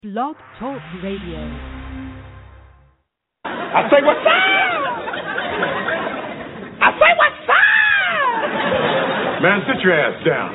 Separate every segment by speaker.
Speaker 1: Blog Talk Radio.
Speaker 2: I say what's up? I say what's up? Man, sit your ass down.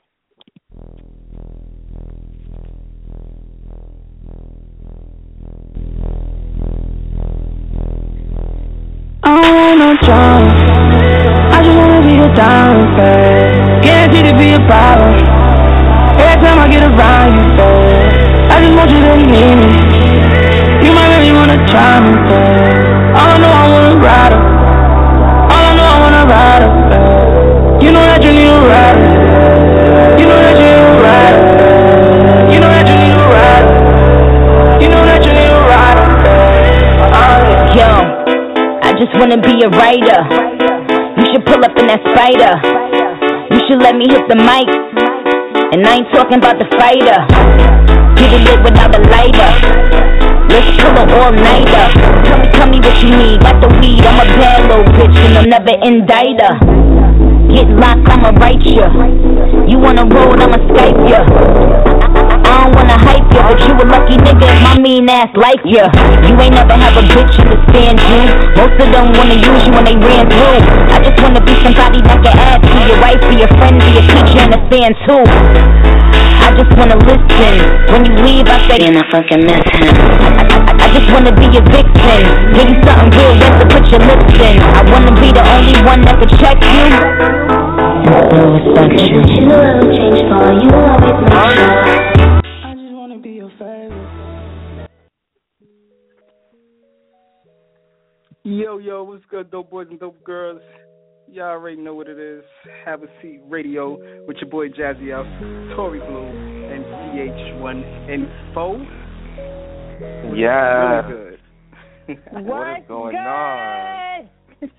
Speaker 3: I don't want no drama. I just wanna be the diamond, babe. Guaranteed to be a problem. Every time I get around you, babe. I just want you to need me. You might really wanna try me, babe. All I know I wanna ride her. All I know I wanna ride her, babe. You know that you need a rider. You know that you need a rider. You know that you need a rider. You know that you need a rider, babe.
Speaker 4: Yo, I just wanna be a writer. You should pull up in that spider. You should let me hit the mic. And I ain't talking about the fighter. Get it lit without a lighter. Let's pull an all-nighter. Tell me what you need. Got the weed, I'm a bad little bitch and I'll never indict her. Get locked, I'ma write ya. You wanna roll, I'ma Skype ya. I don't wanna hype ya, but you a lucky nigga if my mean ass like ya. You ain't never have a bitch understand you. Most of them wanna use you when they ran through. I just wanna be somebody that can add to your wife, be your friend, be your teacher, and a fan too. I just wanna listen. When you leave, I say, and I fucking miss him. I just wanna be your vixen. Give you something real wet to put your lips in. I wanna be the only one that could check you. Respect you. Change for you, always make sure.
Speaker 3: I just wanna be your favorite.
Speaker 5: Yo, what's good, dope boys and dope girls? Y'all already know what it is. Have a Seat Radio with your boy Jazzy F, Tory Blue, and VH1 Info.
Speaker 6: Yeah.
Speaker 5: Really good.
Speaker 6: What is going on?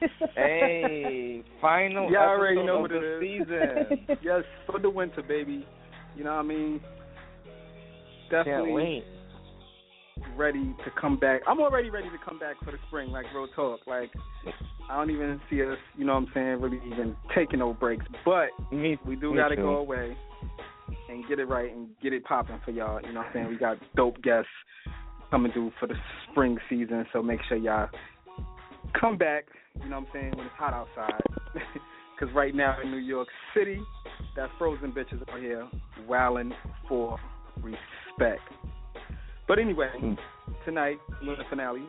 Speaker 6: Hey, final
Speaker 5: Y'all already
Speaker 6: episode
Speaker 5: know
Speaker 6: of
Speaker 5: what
Speaker 6: the
Speaker 5: it is.
Speaker 6: season.
Speaker 5: Yes, for the winter, baby. You know what I mean? Definitely.
Speaker 6: Can't wait.
Speaker 5: Ready to come back. I'm already ready to come back for the spring, like real talk. Like, I don't even see us, you know what I'm saying, really even taking no breaks. But we got to go away and get it right and get it popping for y'all. You know what I'm saying? We got dope guests coming through for the spring season, so make sure y'all come back, you know what I'm saying, when it's hot outside. Because right now in New York City, that frozen bitches out here wilding for respect. But anyway, tonight, the finale,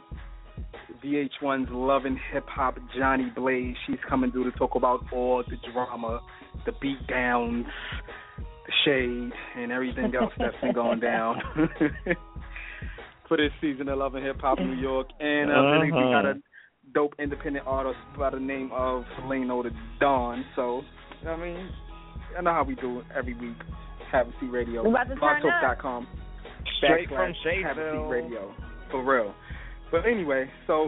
Speaker 5: VH1's Love and Hip Hop, Johnny Blaze. She's coming through to talk about all the drama, the beat downs, the shade, and everything else that's been going down for this season of Love and Hip Hop New York. And we got a dope independent artist by the name of Leno the Dawn. So, I mean, I know how we do it every week. Have a Seat Radio. BlogTalk.com.
Speaker 6: Straight from
Speaker 5: Have a Seat
Speaker 6: Shadeville.
Speaker 5: Radio. For real. But anyway, so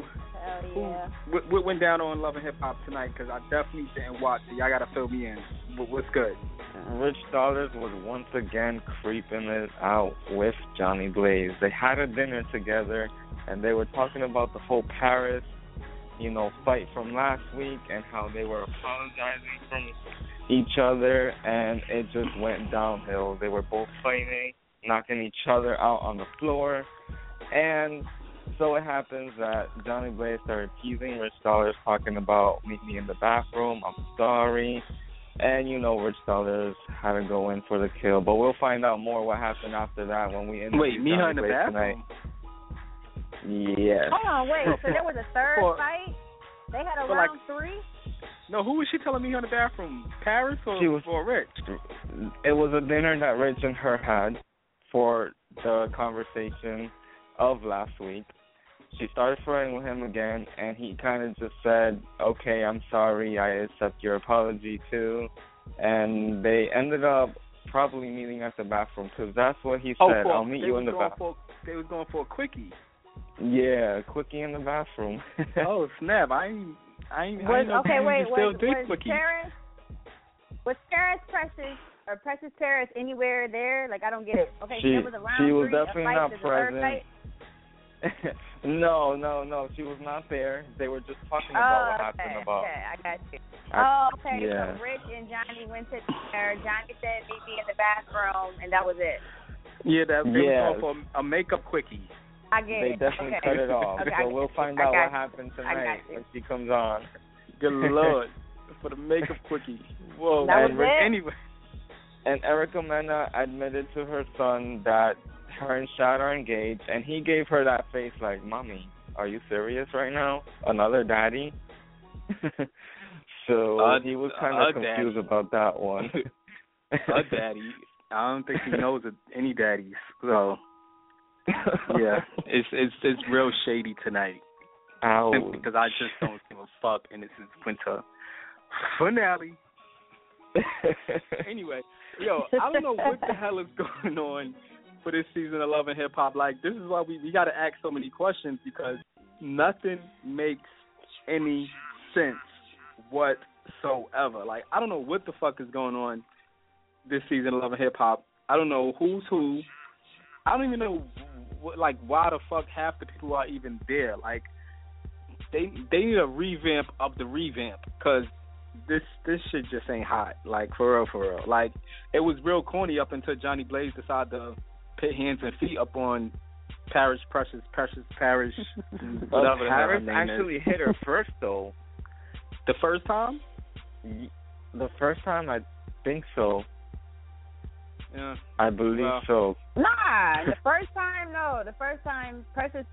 Speaker 5: what went down on Love and Hip Hop tonight? Because I definitely didn't watch it. Y'all got to fill me in. What's good?
Speaker 6: Rich Dollars was once again creeping it out with Johnny Blaze. They had a dinner together, and they were talking about the whole Paris, fight from last week and how they were apologizing from each other, and it just went downhill. They were both fighting, knocking each other out on the floor, and so it happens that Johnny Blaze started teasing Rich Dollars, talking about meet me in the bathroom, I'm sorry, and Rich Dollars had to go in for the kill, but we'll find out more what happened after that when we interview
Speaker 5: Wait, meet her in the
Speaker 6: Blaze
Speaker 5: bathroom?
Speaker 6: tonight. Yes.
Speaker 7: Hold on, wait, so there was a third fight? They had a round three?
Speaker 5: No, who was she telling me in the bathroom? Paris or Rich?
Speaker 6: It was a dinner that Rich and her had for the conversation of last week. She started flirting with him again, and he kind of just said, okay, I'm sorry, I accept your apology too. And they ended up probably meeting at the bathroom, because that's what he said. I'll meet you in the bathroom.
Speaker 5: They was going for a quickie.
Speaker 6: Yeah, a quickie in the bathroom.
Speaker 5: Oh, snap. I ain't know
Speaker 7: wait,
Speaker 5: still
Speaker 7: was
Speaker 5: do quickies.
Speaker 7: Paris Precious Paris anywhere there? Like, I don't get it. Okay,
Speaker 6: she,
Speaker 7: so there was a round
Speaker 6: she was
Speaker 7: three,
Speaker 6: definitely
Speaker 7: a fight,
Speaker 6: not
Speaker 7: there's a third
Speaker 6: present.
Speaker 7: fight?
Speaker 6: No, she was not there. They were just talking about what happened about.
Speaker 7: Okay, I got you.
Speaker 6: Yeah.
Speaker 7: So Rich and Johnny went to dinner. Johnny said, meet me in the bathroom, and that was it.
Speaker 5: Yeah, they was going for a makeup quickie.
Speaker 7: I get
Speaker 6: it. They definitely cut it off.
Speaker 7: Okay,
Speaker 6: so we'll find out what happened tonight when she comes on.
Speaker 5: Good Lord. For the makeup quickie. Whoa.
Speaker 7: That was it?
Speaker 5: Anyway.
Speaker 6: And Erica Mena admitted to her son that her and Shad are engaged, and he gave her that face like, Mommy, are you serious right now? Another daddy? So he was kind of confused about that one.
Speaker 5: A daddy. I don't think he knows any daddies. So, yeah, it's real shady tonight.
Speaker 6: Ouch.
Speaker 5: Because I just don't give a fuck, and this is winter finale. Anyway, I don't know what the hell is going on for this season of Love and Hip Hop. Like, this is why we got to ask so many questions, because nothing makes any sense whatsoever. Like, I don't know what the fuck is going on this season of Love and Hip Hop. I don't know who's who. I don't even know why the fuck half the people are even there. Like, they need a revamp of the revamp, because this shit just ain't hot. Like, for real. Like, it was real corny up until Johnny Blaze decided to put hands and feet up on Precious Parrish. Whatever
Speaker 6: Paris actually hit her first, though.
Speaker 5: The first time?
Speaker 6: The first time, I think so.
Speaker 5: Yeah.
Speaker 6: I believe so.
Speaker 7: Nah, the first time, no. The first time, Precious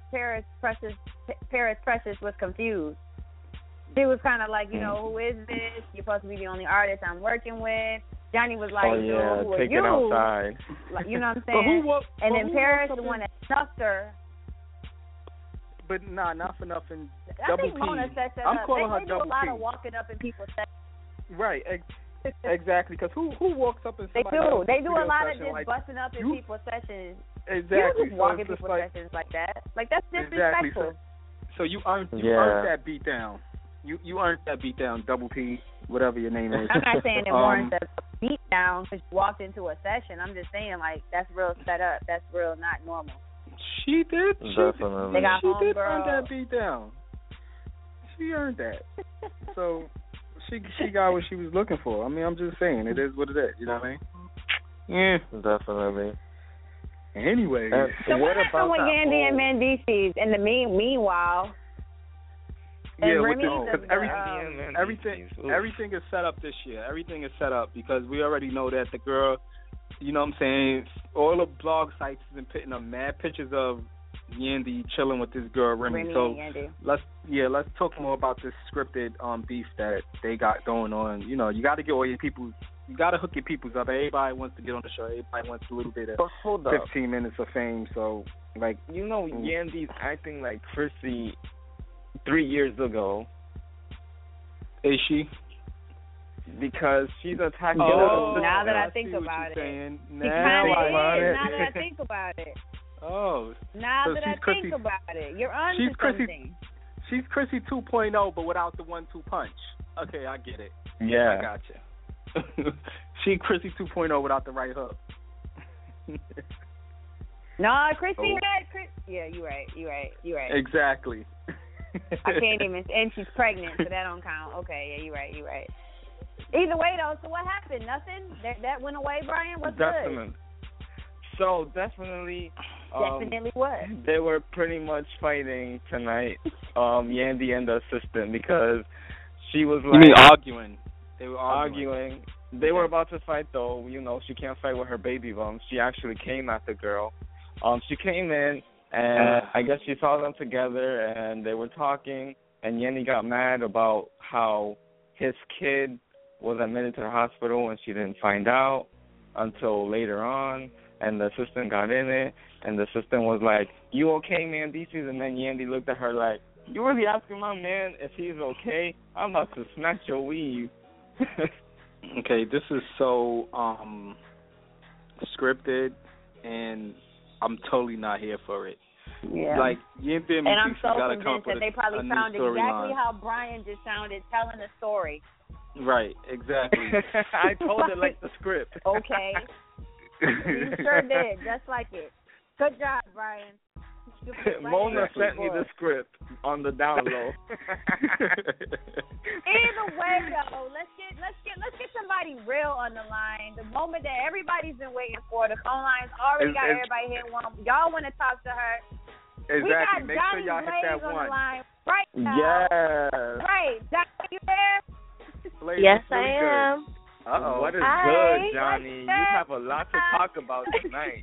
Speaker 7: was confused. She was kind of like, who is this? You're supposed to be the only artist I'm working with. Johnny was like, who are
Speaker 6: take
Speaker 7: you?
Speaker 6: It outside.
Speaker 7: Like, you know what I'm saying? And then Paris, the one that snuffed her.
Speaker 5: But nah, not for nothing.
Speaker 7: I think Mona set that
Speaker 5: I'm
Speaker 7: up.
Speaker 5: calling her
Speaker 7: they do a lot
Speaker 5: P.
Speaker 7: of walking up in people's sessions.
Speaker 5: Right, exactly. Because who walks up in somebody else's
Speaker 7: They do a lot of
Speaker 5: session,
Speaker 7: just busting up in people's sessions.
Speaker 5: Exactly.
Speaker 7: You don't just walk in people's
Speaker 5: like,
Speaker 7: sessions like that. Like, that's disrespectful.
Speaker 5: Exactly. So you earned that beat down. You earned that beat down, Double P, whatever your name is.
Speaker 7: I'm not saying it warrants a beat down because you walked into a session. I'm just saying, like, that's real set up. That's real not normal.
Speaker 5: She did.
Speaker 6: Definitely.
Speaker 7: They got
Speaker 5: she did earn that beat down. She earned that. So she got what she was looking for. I mean, I'm just saying, it is what it is. You know what I mean? Yeah.
Speaker 6: Definitely.
Speaker 5: Anyway.
Speaker 7: So what happened with Yandy and Mendices in the meanwhile?
Speaker 5: Yeah, because everything is set up this year. Everything is set up because we already know that the girl, you know what I'm saying, all the blog sites have been putting up mad pictures of Yandy chilling with this girl Remy. So let's talk more about this scripted beef that they got going on. You know, you got to get all your people. You got to hook your peoples up. Everybody wants to get on the show. Everybody wants a little bit of 15 minutes of fame. So, like,
Speaker 6: Yandy's acting like Chrissy 3 years ago.
Speaker 5: Is she?
Speaker 6: Because she's attacking.
Speaker 7: Now that I think about it. Now that I think about it.
Speaker 5: Oh.
Speaker 7: Now that I think about it. You're on to something.
Speaker 5: She's Chrissy 2.0, but without the 1-2 punch. Okay, I get it.
Speaker 6: Yeah.
Speaker 5: I gotcha. She Chrissy 2.0 without the right hook.
Speaker 7: No, Chrissy had Yeah, you're right.
Speaker 5: Exactly.
Speaker 7: I can't even, and she's pregnant, so that don't count. Okay, yeah, you're right. Either way, though, so what happened? Nothing? That went away, Brian? What's good?
Speaker 6: So, definitely.
Speaker 7: Definitely what?
Speaker 6: They were pretty much fighting tonight, Yandy and the assistant, because she was like...
Speaker 5: You mean arguing? They were
Speaker 6: arguing. They were about to fight, though. She can't fight with her baby bump. She actually came at the girl. She came in, and I guess she saw them together, and they were talking, and Yandy got mad about how his kid was admitted to the hospital, and she didn't find out until later on, and the assistant got in it, and the assistant was like, "You okay, man, Mendices?" And then Yandy looked at her like, "You really asking my man if he's okay? I'm about to snatch your weave."
Speaker 5: Okay, this is so scripted, and I'm totally not here for it.
Speaker 7: Yeah.
Speaker 5: Like, Yandy and
Speaker 7: I'm so
Speaker 5: gotta come
Speaker 7: convinced that they probably found exactly how Brian just sounded telling the story.
Speaker 5: Right, exactly.
Speaker 6: I told it like the script.
Speaker 7: Okay. You sure did, just like it. Good job, Brian.
Speaker 6: Mona sent me the script on the down low.
Speaker 7: Either way, though, let's get somebody real on the line. The moment that everybody's been waiting for. The phone lines already got everybody hit one. Y'all want to talk to her?
Speaker 5: Exactly.
Speaker 7: We got
Speaker 5: Make sure
Speaker 7: Johnny
Speaker 5: y'all hit that
Speaker 7: Blaze on
Speaker 5: one.
Speaker 7: the line right now.
Speaker 6: Yes.
Speaker 7: Right, Johnny, you there?
Speaker 5: Blaze
Speaker 8: Yes,
Speaker 5: really
Speaker 8: I
Speaker 5: good.
Speaker 8: am.
Speaker 5: Uh-oh.
Speaker 6: What is
Speaker 7: Hi.
Speaker 6: good, Johnny? You have a lot to talk about tonight.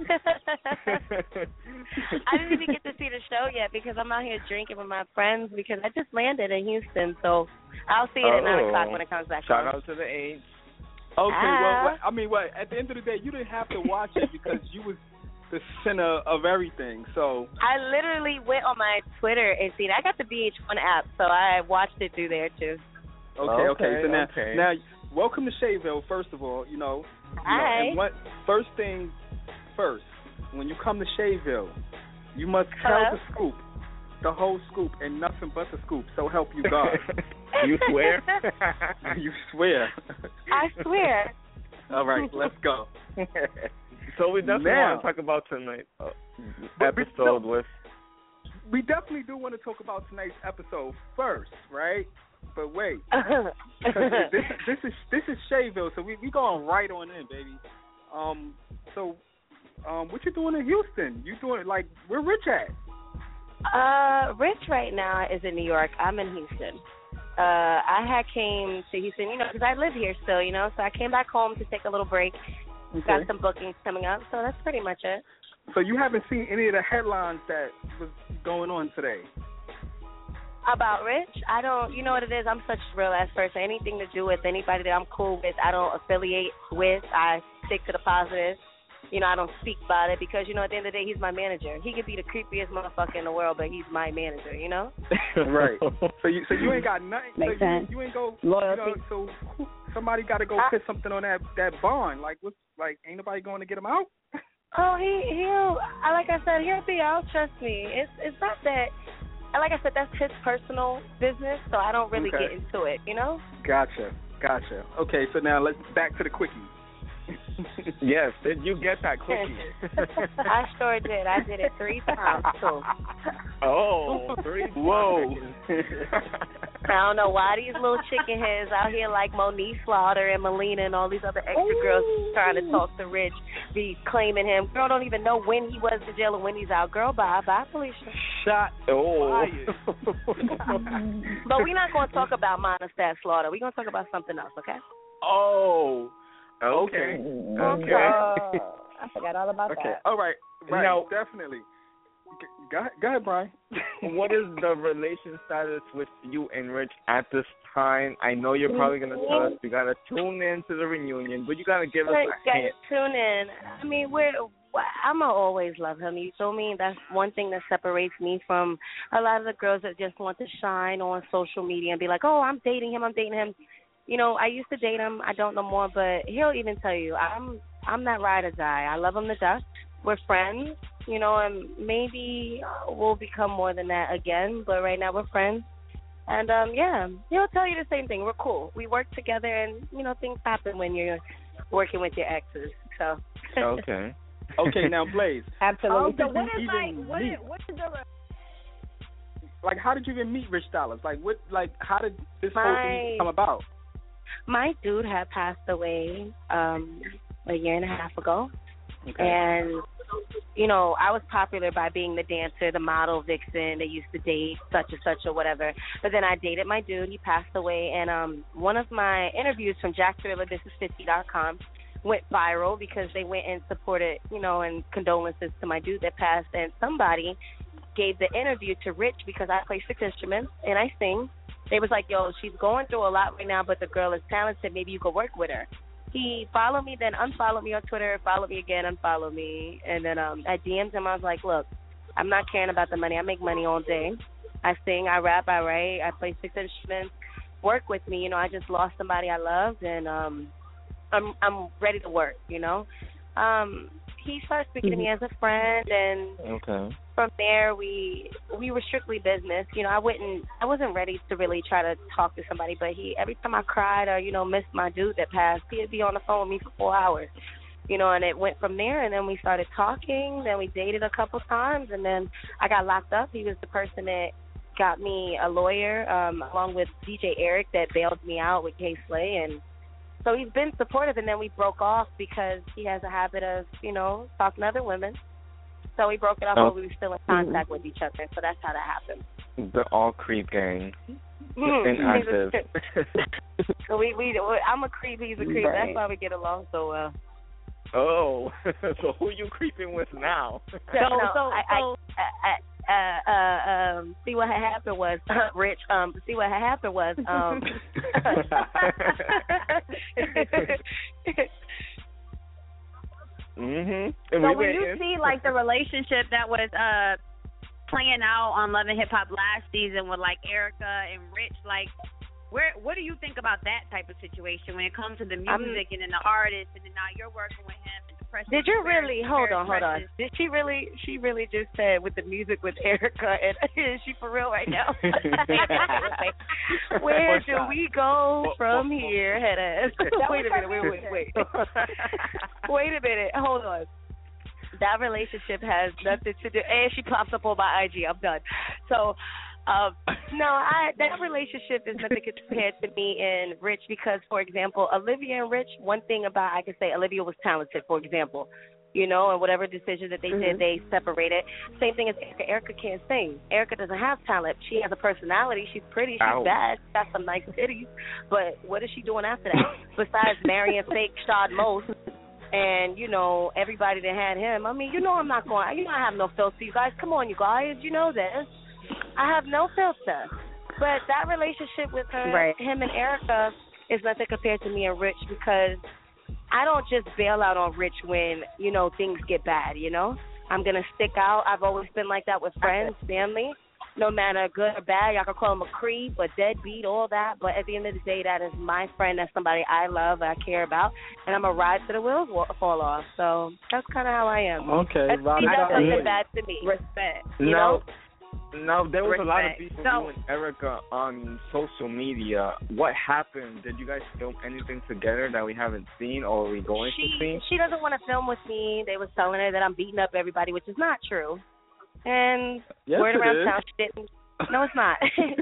Speaker 8: I didn't even get to see the show yet because I'm out here drinking with my friends because I just landed in Houston, so I'll see it at 9 o'clock when it comes back.
Speaker 6: Shout out to the H.
Speaker 5: Okay, well, at the end of the day, you didn't have to watch it because you was the center of everything. So
Speaker 8: I literally went on my Twitter and seen it. I got the VH1 app, so I watched it through there too.
Speaker 5: Okay. So now, welcome to Shayville. First of all, you know,
Speaker 8: Hi.
Speaker 5: and first thing first, when you come to Shayville, you must tell the scoop, the whole scoop, and nothing but the scoop. So help you God.
Speaker 6: You swear?
Speaker 5: You swear.
Speaker 8: I swear.
Speaker 5: All right, let's go.
Speaker 6: So we definitely want to talk about tonight's episode with.
Speaker 5: We definitely do want to talk about tonight's episode first, right? But wait, this is Shayville, so we going right on in, baby. So what you doing in Houston? You doing where Rich at?
Speaker 8: Rich right now is in New York. I'm in Houston. I came to Houston, because I live here still, so I came back home to take a little break.
Speaker 5: Okay.
Speaker 8: Got some bookings coming up, so that's pretty much it.
Speaker 5: So you haven't seen any of the headlines that was going on today?
Speaker 8: About Rich? I don't, you know what it is, I'm such a real ass person. Anything to do with anybody that I'm cool with, I don't affiliate with. I stick to the positive. I don't speak about it because, at the end of the day, he's my manager. He could be the creepiest motherfucker in the world, but he's my manager,
Speaker 5: Right. So you ain't got nothing.
Speaker 8: Makes sense.
Speaker 5: You ain't go.
Speaker 8: Loyalty.
Speaker 5: So somebody got to go put something on that bond. Ain't nobody going to get him out?
Speaker 8: Oh, he'll, like I said, he'll be out. Trust me. It's not that. Like I said, that's his personal business, so I don't really get into it.
Speaker 5: Gotcha. Okay, so now let's back to the quickie.
Speaker 6: Yes, did you get that quickie?
Speaker 8: I sure did. I did it 3 times too.
Speaker 6: Oh, 3 times.
Speaker 5: Whoa.
Speaker 8: I don't know why these little chicken heads out here like Monique Slaughter and Melina and all these other extra girls trying to talk to Rich, be claiming him. Girl don't even know when he was in jail and when he's out. Girl, bye, Felicia.
Speaker 5: Shot fired.
Speaker 8: But we're not going to talk about Monistat Slaughter. We're going to talk about something else, okay?
Speaker 5: Oh.
Speaker 6: Okay.
Speaker 8: I forgot all about that.
Speaker 5: Okay. All right. Right.
Speaker 6: Now,
Speaker 5: definitely. Go ahead, Brian.
Speaker 6: What is the relation status with you and Rich at this time? I know you're probably going to tell us you got to tune in to the reunion, but you got to give us a hint.
Speaker 8: Tune in. I mean, I'm going to always love him. You feel me? That's one thing that separates me from a lot of the girls that just want to shine on social media and be like, oh, I'm dating him. I used to date him. I don't know more, but he'll even tell you, I'm that ride or die. I love him to death. We're friends, and maybe we'll become more than that again, but right now we're friends. And, he'll tell you the same thing. We're cool. We work together, and, things happen when you're working with your exes. So.
Speaker 6: Okay.
Speaker 5: Okay, now, Blaze.
Speaker 8: Absolutely.
Speaker 7: So what is the...
Speaker 5: how did you even meet Rich Dollaz? How did this whole thing come about?
Speaker 8: My dude had passed away a year and a half ago.
Speaker 5: Okay.
Speaker 8: And, I was popular by being the dancer, the model, vixen. They used to date such and such or whatever. But then I dated my dude. He passed away. And one of my interviews from JackThriller.com went viral because they went and supported, and condolences to my dude that passed. And somebody gave the interview to Rich because I play 6 instruments and I sing. They was like, yo, she's going through a lot right now, but the girl is talented. Maybe you could work with her. He followed me, then unfollowed me on Twitter, followed me again, unfollowed me. And then I DM'd him. I was like, look, I'm not caring about the money. I make money all day. I sing, I rap, I write, I play 6 instruments. Work with me. I just lost somebody I loved, and I'm ready to work, He started speaking to me as a friend, and from there we were strictly business. I wasn't ready to really try to talk to somebody, but every time I cried or missed my dude that passed, he'd be on the phone with me for 4 hours. you know, and it went from there, and then we started talking, then we dated a couple times, and then I got locked up. He was the person that got me a lawyer, along with DJ Eric, that bailed me out with K Slay, and so he's been supportive, and then we broke off because he has a habit of, you know, talking to other women. So we broke it off, but we were still in contact with each other, so that's how that happened.
Speaker 6: The all creep gang. Inactive.
Speaker 8: So I'm a creep, he's a creep. Right. That's why we get along so well.
Speaker 6: Oh, so who are you creeping with now?
Speaker 8: See what had happened was, Rich. See what had happened was,
Speaker 6: Mhm.
Speaker 7: So when you see like the relationship that was playing out on Love and Hip Hop last season with like Erica and Rich, like what do you think about that type of situation when it comes to the music and then the artist, and then now you're working with him?
Speaker 8: Did you really? Hold on. Did she really? She really just said with the music with Erica, and is she for real right now? Where do we go from here, head ass? Wait a minute. Wait. Wait a minute. Hold on. That relationship has nothing to do. And she pops up on my IG. I'm done. So. That relationship is nothing compared to me and Rich because, for example, Olivia and Rich, one thing about I can say Olivia was talented, for example, you know, and whatever decision that they did, they separated. Same thing as Erica. Erica can't sing. Erica doesn't have talent. She has a personality. She's pretty. She's bad. She's got some nice titties. But what is she doing after that? Besides marrying fake Shad Most and, you know, everybody that had him. I mean, you know I'm not going. You know I have no filter. You guys, come on, you guys. You know this. I have no filter. But that relationship with her, him and Erica, is nothing compared to me and Rich because I don't just bail out on Rich when, you know, things get bad, you know? I'm going to stick out. I've always been like that with friends, family. No matter good or bad, y'all can call him a creep, a deadbeat, all that. But at the end of the day, that is my friend. That's somebody I love, I care about. And I'm going to ride till the wheels fall off. So that's kind of how I am.
Speaker 5: Okay.
Speaker 8: He does something bad to me.
Speaker 7: Respect.
Speaker 8: You know?
Speaker 6: No, there was a lot of people you and Erica on social media. What happened? Did you guys film anything together that we haven't seen or are we going to see?
Speaker 8: She doesn't want to film with me. They was telling her that I'm beating up everybody, which is not true. And word around town, she didn't. No, it's not.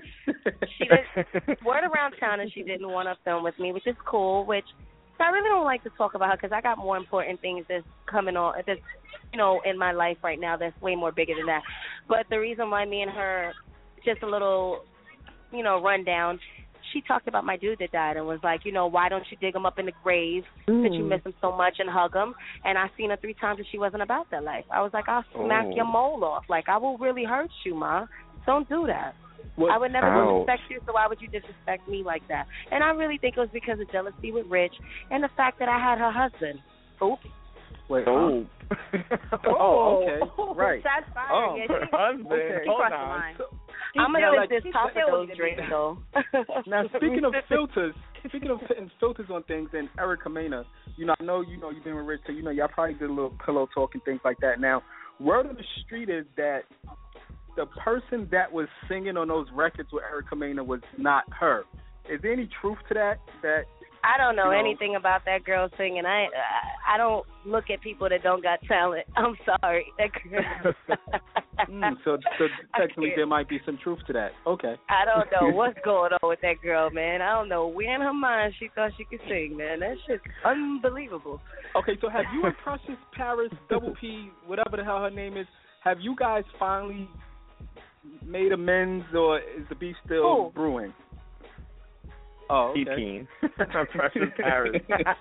Speaker 8: Word around town, and she didn't want to film with me, which is cool. Which I really don't like to talk about her because I got more important things that's coming on. That's, you know, in my life right now that's way more bigger than that. But the reason why me and her, just a little, you know, rundown, she talked about my dude that died and was like, you know, why don't you dig him up in the grave since you miss him so much and hug him? And I seen her 3 times and she wasn't about that life. I was like, I'll smack your mole off. Like, I will really hurt you, Ma. Don't do that. I would never disrespect you, so why would you disrespect me like that? And I really think it was because of jealousy with Rich and the fact that I had her husband. Oops.
Speaker 5: Wait,
Speaker 6: okay. Right.
Speaker 7: Shots fired. Yeah,
Speaker 6: husband.
Speaker 7: Okay.
Speaker 6: Hold on.
Speaker 8: I'm going to let this talk to those drinks, though.
Speaker 5: Now, speaking of putting filters on things, and Erica Mena, you know, I know, you know, you've been with Rich, so, you know, y'all probably did a little pillow talk and things like that. Now, word on the street is that the person that was singing on those records with Erica Mena was not her. Is there any truth to that?
Speaker 8: I don't know anything about that girl singing. I don't look at people that don't got talent. I'm sorry. That girl.
Speaker 5: So technically there might be some truth to that. Okay.
Speaker 8: I don't know what's going on with that girl, man. I don't know where in her mind she thought she could sing, man. That shit's unbelievable.
Speaker 5: Okay, so have you and Precious Paris, Double P, whatever the hell her name is, have you guys finally made amends, or is the beef still brewing? Oh, okay.
Speaker 6: Precious Paris.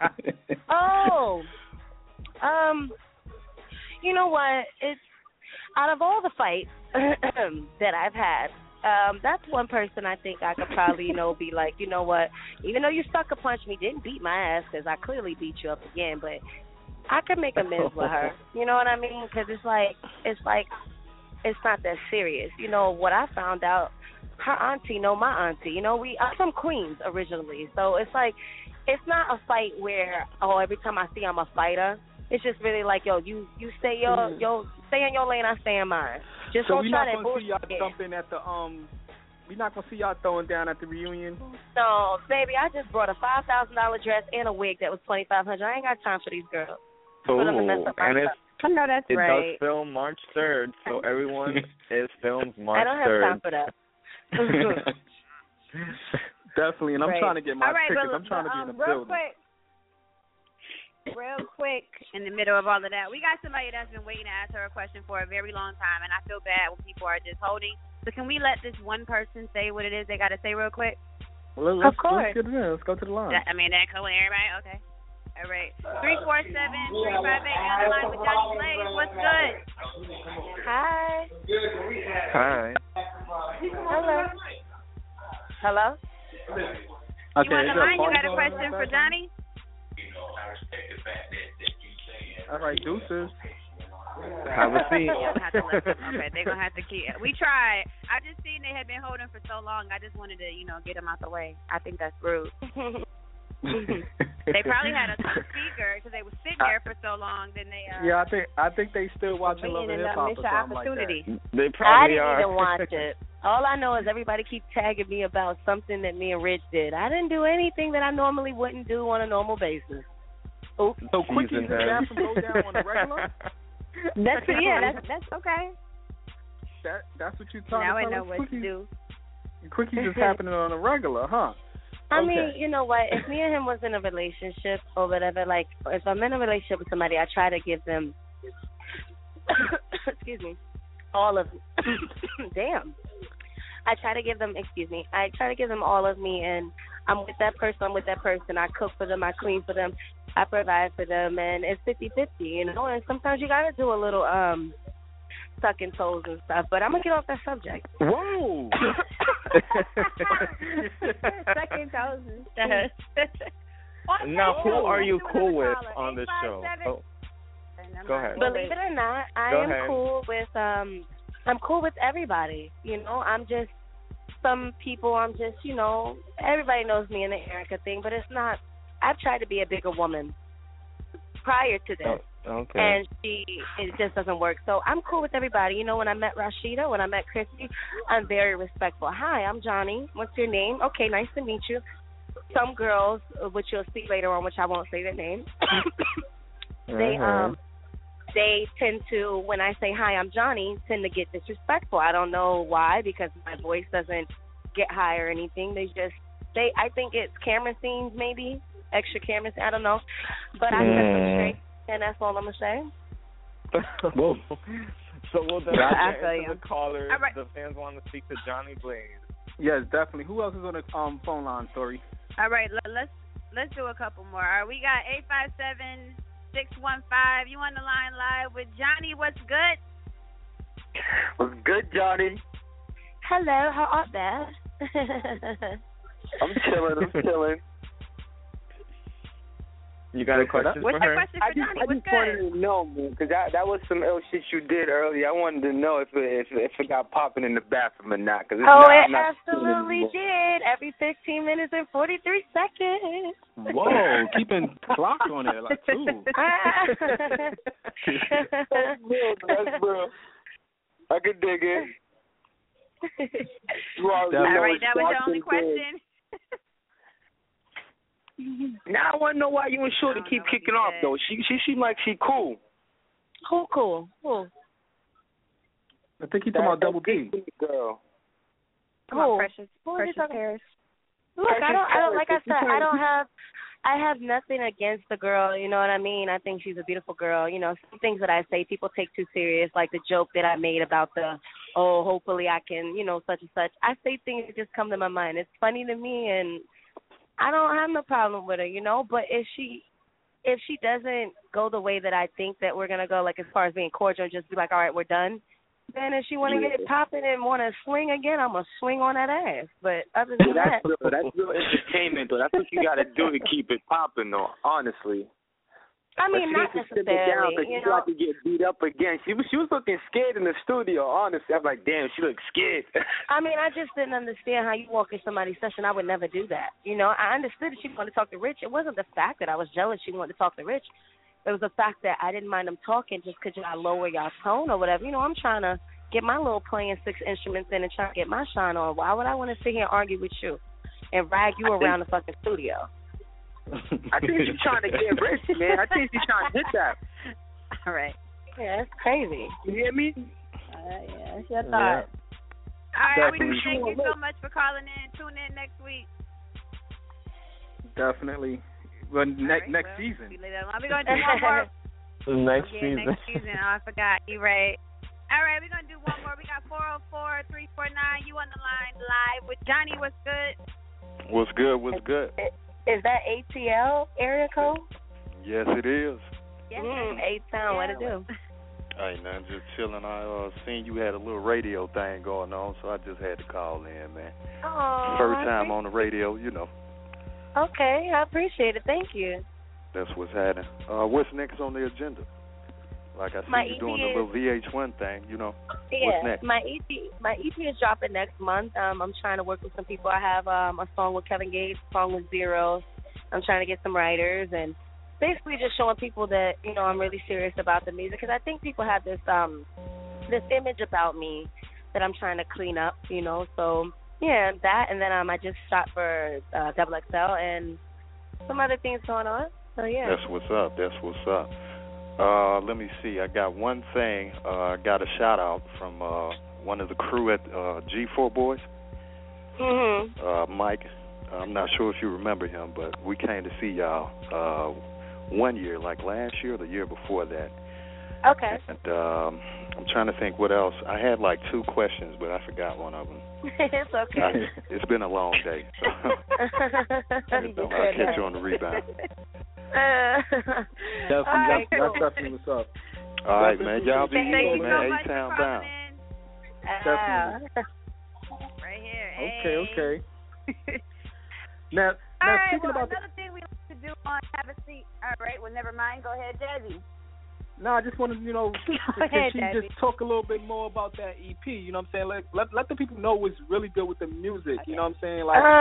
Speaker 8: You know what? It's out of all the fights that I've had, that's one person I think I could probably, you know, be like, you know what? Even though you sucker punched me, didn't beat my ass because I clearly beat you up again, but I could make amends with her. You know what I mean? Because it's like it's not that serious. You know what I found out. Her auntie know my auntie. You know, I'm from Queens originally. So it's like, it's not a fight where, every time I see I'm a fighter. It's just really like, yo, you stay stay in your lane, I stay in mine. Just
Speaker 5: so
Speaker 8: don't try that bullshit.
Speaker 5: We're not going to see y'all throwing down at the reunion?
Speaker 8: No, baby, I just brought a $5,000 dress and a wig that was $2,500. I ain't got time for these girls. for them to mess up my
Speaker 6: and
Speaker 8: stuff.
Speaker 7: I know that's
Speaker 6: it
Speaker 7: right.
Speaker 6: does film March 3rd, so everyone is filmed March 3rd.
Speaker 8: I don't have time for that.
Speaker 5: Definitely, and I'm trying to get my tickets. I'm trying to be in the building.
Speaker 7: Real quick, in the middle of all of that, we got somebody that's been waiting to ask her a question for a very long time, and I feel bad when people are just holding. So can we let this one person say what it is they got to say real quick?
Speaker 5: Well, let's get it in. Let's go to the line.
Speaker 7: That cool with everybody? Okay. All right. 347-358, you're on the line with Johnny Blaze. What's good?
Speaker 8: Hi.
Speaker 6: Hi.
Speaker 8: Hello. Hello?
Speaker 7: You on the line? You got a question for Johnny?
Speaker 5: All right, deuces.
Speaker 6: Have a seat.
Speaker 7: Okay, they're going to have to keep. We tried. I just seen they had been holding for so long. I just wanted to, get them out the way. I think that's rude. They probably had us on speaker because they were sitting there for so long. Then they.
Speaker 5: Yeah, I think they still watching Love and Hip Hop or something like that.
Speaker 6: They probably
Speaker 8: I didn't even watch it. All I know is everybody keeps tagging me about something that me and Rich did. I didn't do anything that I normally wouldn't do on a normal basis.
Speaker 5: Oops. So Quickies and Jam go down on the regular?
Speaker 7: That's okay.
Speaker 5: That's what you're talking about.
Speaker 7: Now I know what to do.
Speaker 5: Quickies is happening on a regular, huh?
Speaker 8: I mean, you know what? If me and him was in a relationship or whatever, like if I'm in a relationship with somebody, I try to give them, excuse me, all of, damn. I try to give them all of me, and I'm with that person. I cook for them. I clean for them. I provide for them, and it's 50-50, and sometimes you got to do a little sucking toes and stuff, but I'm going to get off that subject.
Speaker 5: Whoa!
Speaker 7: Sucking toes and stuff.
Speaker 6: Now, who are you cool with on this show? Oh. Go ahead.
Speaker 8: Believe it or not, I'm cool with everybody. I'm just, some people, everybody knows me in the Erica thing, but it's not, I've tried to be a bigger woman prior to this.
Speaker 6: Oh, okay.
Speaker 8: And it just doesn't work. So I'm cool with everybody. When I met Rashida, when I met Chrissy, I'm very respectful. Hi, I'm Johnny. What's your name? Okay, nice to meet you. Some girls, which you'll see later on, which I won't say their name, they tend to, when I say, hi, I'm Johnny, tend to get disrespectful. I don't know why, because my voice doesn't get high or anything. I think it's camera scenes, maybe, extra camera scenes, I don't know. But I set them straight, and that's all I'm going to say.
Speaker 6: Whoa. So we'll get into the callers.
Speaker 7: Right.
Speaker 6: The fans want to speak to Johnny Blaze.
Speaker 5: Yes, definitely. Who else is on the phone line, Tori?
Speaker 7: All right, let's do a couple more. We got 857-615. You on the line live with Johnny. What's good?
Speaker 9: What's good, Johnny?
Speaker 8: Hello, how art thou?
Speaker 9: I'm chilling.
Speaker 6: You got a question for her?
Speaker 7: What's your question for Johnny?
Speaker 9: I just wanted to know, man, because that was some ill shit you did earlier. I wanted to know if it got popping in the bathroom or not. Cause
Speaker 8: it absolutely did. Every 15 minutes and 43 seconds.
Speaker 5: Whoa, keeping clock on it like two.
Speaker 9: That's real. I could dig it.
Speaker 7: All right, that was the only question.
Speaker 9: Now I want to know why you and Shorty keep kicking off, though. She seems like she cool.
Speaker 8: Who cool? Who?
Speaker 5: I think he's talking about Double D.
Speaker 9: Girl.
Speaker 7: Come on, Precious Paris.
Speaker 8: Look, I don't. Like I said, I have nothing against the girl. You know what I mean? I think she's a beautiful girl. Some things that I say people take too serious, like the joke that I made about hopefully I can, such and such. I say things that just come to my mind. It's funny to me, and I don't have no problem with her, but if she doesn't go the way that I think that we're gonna go, like as far as being cordial and just be like, all right, we're done, then if she want to get it popping and want to swing again, I'm gonna swing on that ass. But other than
Speaker 9: that's real entertainment, though. That's what you gotta do to keep it popping, though. Honestly.
Speaker 8: I mean, not necessarily.
Speaker 9: She like to get beat up again. She was looking scared in the studio. Honestly, I'm like, damn, she looks scared.
Speaker 8: I mean, I just didn't understand how you walk in somebody's session. I would never do that. I understood that she wanted to talk to Rich. It wasn't the fact that I was jealous she wanted to talk to Rich. It was the fact that I didn't mind them talking just because y'all lower y'all tone or whatever. I'm trying to get my little playing 6 instruments in and try to get my shine on. Why would I want to sit here and argue with you and rag you around the fucking studio?
Speaker 9: I think she's trying to get rich, man. I think she's trying to hit that.
Speaker 7: All right.
Speaker 8: Yeah, that's crazy.
Speaker 9: You hear me?
Speaker 7: Yeah, that's your thought. All right, we thank you so much for calling in. Tune in next week.
Speaker 5: Definitely. Well, next season.
Speaker 7: We're going to do one more.
Speaker 6: Next season.
Speaker 7: Next season. Oh, I forgot. You right. All right, we're going to do one more. We got 404-349. You on the line live with Johnny. What's good?
Speaker 2: What's good? What's good?
Speaker 8: Is that ATL area code?
Speaker 2: Yes, it is.
Speaker 7: Yes.
Speaker 8: A-Town, what it do?
Speaker 2: Hey, nothing, just chilling. I seen you had a little radio thing going on, so I just had to call in, man.
Speaker 8: Oh,
Speaker 2: First time on the radio, you know.
Speaker 8: Okay, I appreciate it. Thank you.
Speaker 2: That's what's happening. What's next on the agenda? Like I see you doing the little VH1 thing, you know.
Speaker 8: Yeah,
Speaker 2: what's next?
Speaker 8: my EP is dropping next month. I'm trying to work with some people. I have a song with Kevin Gates, a song with Zeros. I'm trying to get some writers and basically just showing people that, you know, I'm really serious about the music, because I think people have this image about me that I'm trying to clean up, you know. So yeah, that, and then I just shot for Double XL and some other things going on. So yeah,
Speaker 2: that's what's up. That's what's up. Let me see. I got one thing. I got a shout out from one of the crew at G4 Boys. Mike. I'm not sure if you remember him, but we came to see y'all one year, like last year or the year before that.
Speaker 8: Okay.
Speaker 2: And I'm trying to think what else. I had like 2 questions, but I forgot one of them.
Speaker 8: It's okay.
Speaker 2: It's been a long day. So I'll catch you on the rebound.
Speaker 5: That's definitely what's up.
Speaker 2: All right, man. Y'all be easy, man.
Speaker 7: So
Speaker 2: A-Town down.
Speaker 5: Definitely.
Speaker 7: Right here.
Speaker 5: Okay. Now speaking about
Speaker 7: another thing we like to do on Have a Seat. All right, well, never mind. Go ahead, Jazzy.
Speaker 5: No, I just wanted, can she just talk a little bit more about that EP? You know what I'm saying? Let the people know what's really good with the music. You know what I'm saying?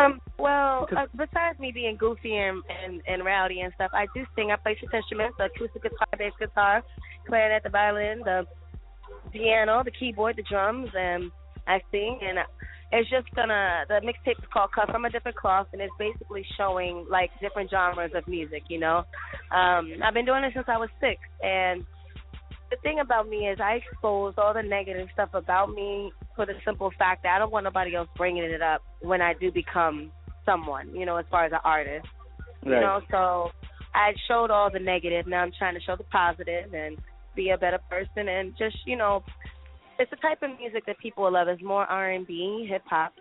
Speaker 5: Like,
Speaker 8: besides me being goofy and rowdy and stuff, I do sing. I play 6 instruments: the acoustic guitar, bass guitar, clarinet, the violin, the piano, the keyboard, the drums, and I sing. And it's just the mixtape is called Cut From a Different Cloth, and it's basically showing like different genres of music, you know. I've been doing it since I was 6, and the thing about me is I expose all the negative stuff about me for the simple fact that I don't want nobody else bringing it up when I do become someone, you know, as far as an artist. Right. You know, so I showed all the negative. Now I'm trying to show the positive and be a better person, and just, you know, it's the type of music that people will love. It's more R&B, hip hop.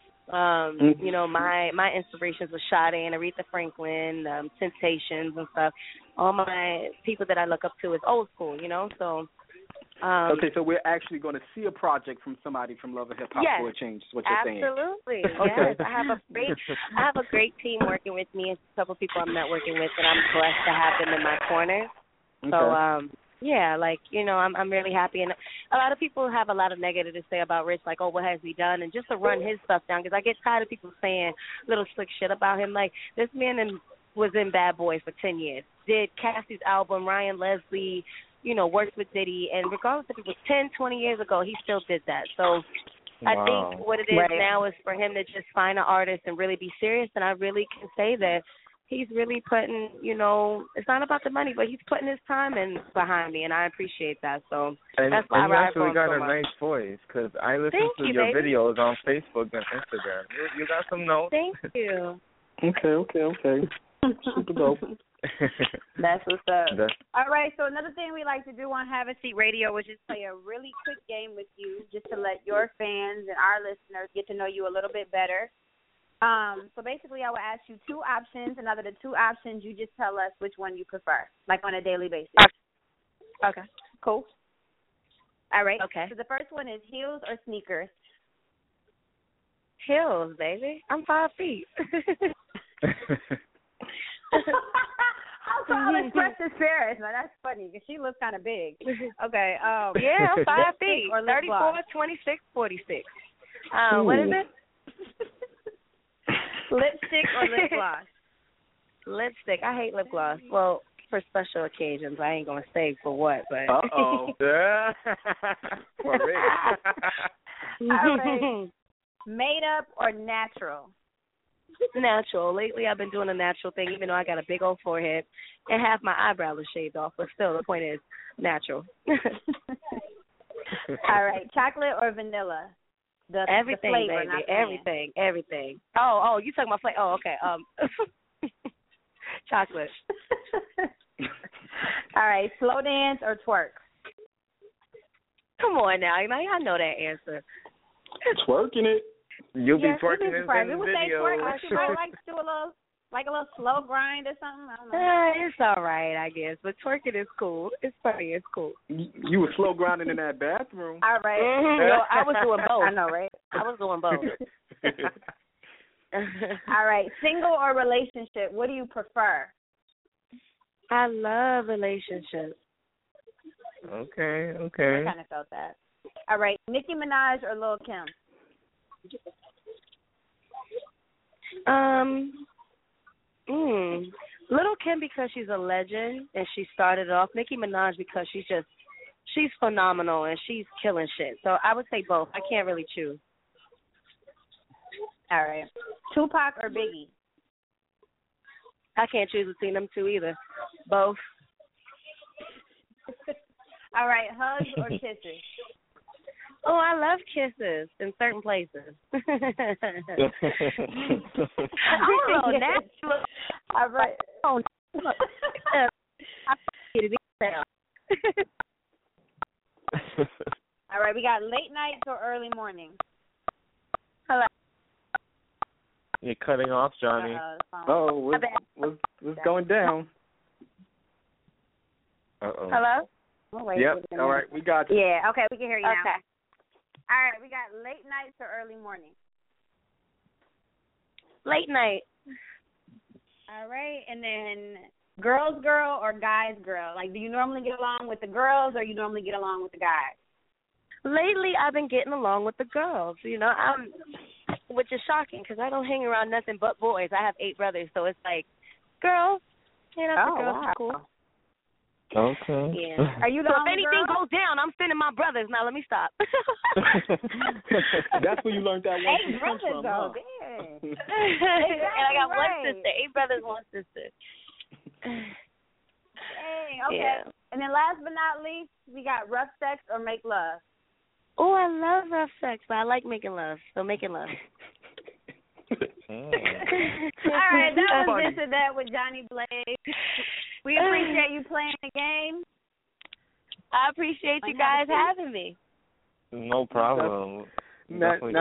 Speaker 8: You know, my inspirations were Sade and Aretha Franklin, Temptations and stuff. All my people that I look up to is old school, you know. So
Speaker 5: okay, so we're actually going to see a project from somebody from Love and Hip Hop for a change. Is what you're saying?
Speaker 8: Absolutely.
Speaker 5: Okay.
Speaker 8: Yes, I have a great team working with me. A couple people I'm networking with, and I'm blessed to have them in my corner.
Speaker 5: Okay.
Speaker 8: So yeah, like, you know, I'm really happy. And a lot of people have a lot of negative to say about Rich, like, oh, what has he done? And just to run his stuff down, because I get tired of people saying little slick shit about him. Like, this man was in Bad Boy for 10 years, did Cassie's album, Ryan Leslie, you know, worked with Diddy. And regardless if it was 10, 20 years ago, he still did that. So I think what it is now is for him to just find an artist and really be serious. And I really can say that he's really putting, you know, it's not about the money, but he's putting his time in behind me, and I appreciate that. So that's why I ride for him so much.
Speaker 6: And you actually got a nice voice, because I listen to your videos on Facebook and Instagram. You got some notes.
Speaker 8: Thank you.
Speaker 5: Okay. Super dope.
Speaker 7: That's what's up. All right, so another thing we like to do on Have a Seat Radio is just play a really quick game with you, just to let your fans and our listeners get to know you a little bit better. So basically, I will ask you 2 options, and out of the 2 options, you just tell us which one you prefer, like on a daily basis.
Speaker 8: Okay.
Speaker 7: Cool. All right.
Speaker 8: Okay.
Speaker 7: So the first one is heels or sneakers?
Speaker 8: Heels, baby. I'm 5 feet.
Speaker 7: How tall is Precious Paris? Now, that's funny, because she looks kind of big. Okay.
Speaker 8: Yeah, I'm 5 feet.
Speaker 7: Or
Speaker 8: 34, 26, 46. What is it?
Speaker 7: Lipstick or lip gloss?
Speaker 8: Lipstick. I hate lip gloss. Well, for special occasions. I ain't going to say for what, but.
Speaker 5: Uh-oh.
Speaker 6: For me.
Speaker 7: All right. Made up or natural?
Speaker 8: Natural. Lately, I've been doing a natural thing, even though I got a big old forehead and half my eyebrows are shaved off. But still, the point is natural.
Speaker 7: All right, chocolate or vanilla?
Speaker 8: Everything,
Speaker 7: the flavor,
Speaker 8: baby. Everything. Oh, you talking about flavor? Oh, okay. Chocolate.
Speaker 7: All right, slow dance or twerk?
Speaker 8: Come on now, I know that answer.
Speaker 5: Twerking it.
Speaker 6: You'll be twerking in the
Speaker 7: We would say
Speaker 6: video.
Speaker 7: twerk. She might like to do a little slow grind or something. I don't know.
Speaker 8: It's all right, I guess. But twerking is cool. It's funny. It's cool.
Speaker 5: You were slow grinding in that bathroom.
Speaker 7: All right.
Speaker 8: No, I was doing both.
Speaker 7: I know, right?
Speaker 8: I was doing both.
Speaker 7: All right. Single or relationship? What do you prefer?
Speaker 8: I love relationships.
Speaker 6: Okay.
Speaker 7: I kind of felt that. All right. Nicki Minaj or Lil' Kim?
Speaker 8: Lil' Kim because she's a legend and she started off. Nicki Minaj because she's phenomenal and she's killing shit. So I would say both. I can't really choose.
Speaker 7: All right. Tupac or Biggie?
Speaker 8: I can't choose between them two either. Both.
Speaker 7: All right. Hugs or kisses?
Speaker 8: Oh, I love kisses in certain places. Oh, natural.
Speaker 7: All right.
Speaker 8: Oh,
Speaker 7: all right. We got late nights or early morning?
Speaker 8: Hello.
Speaker 6: You're cutting off, Johnny.
Speaker 5: What's going down?
Speaker 6: Uh-oh.
Speaker 8: Hello?
Speaker 5: Yep. All right, we got you.
Speaker 7: Yeah, okay, we can hear you now.
Speaker 8: Okay.
Speaker 7: All right, we got late nights or early morning?
Speaker 8: Late night.
Speaker 7: All right, and then girls girl or guys girl? Like, do you normally get along with the girls or you normally get along with the guys?
Speaker 8: Lately, I've been getting along with the girls, which is shocking because I don't hang around nothing but boys. I have 8 brothers, so it's like, girls, the girls are cool.
Speaker 6: Okay.
Speaker 8: Yeah.
Speaker 7: Are you the
Speaker 8: so
Speaker 7: only
Speaker 8: if anything
Speaker 7: girl?
Speaker 8: goes down, I'm sending my brothers. Now, let me stop.
Speaker 5: That's where you learned that one.
Speaker 7: 8 brothers,
Speaker 5: from,
Speaker 7: though. Dang.
Speaker 8: And I got
Speaker 7: right.
Speaker 8: one sister. 8 brothers, 1 sister.
Speaker 7: Dang, okay.
Speaker 8: Yeah.
Speaker 7: And then last but not least, we got rough sex or make love.
Speaker 8: Oh, I love rough sex, but I like making love. So making love.
Speaker 7: All right, that was This or That with Johnny Blaze. We appreciate you playing the game.
Speaker 8: I appreciate you guys having me.
Speaker 6: No problem. Definitely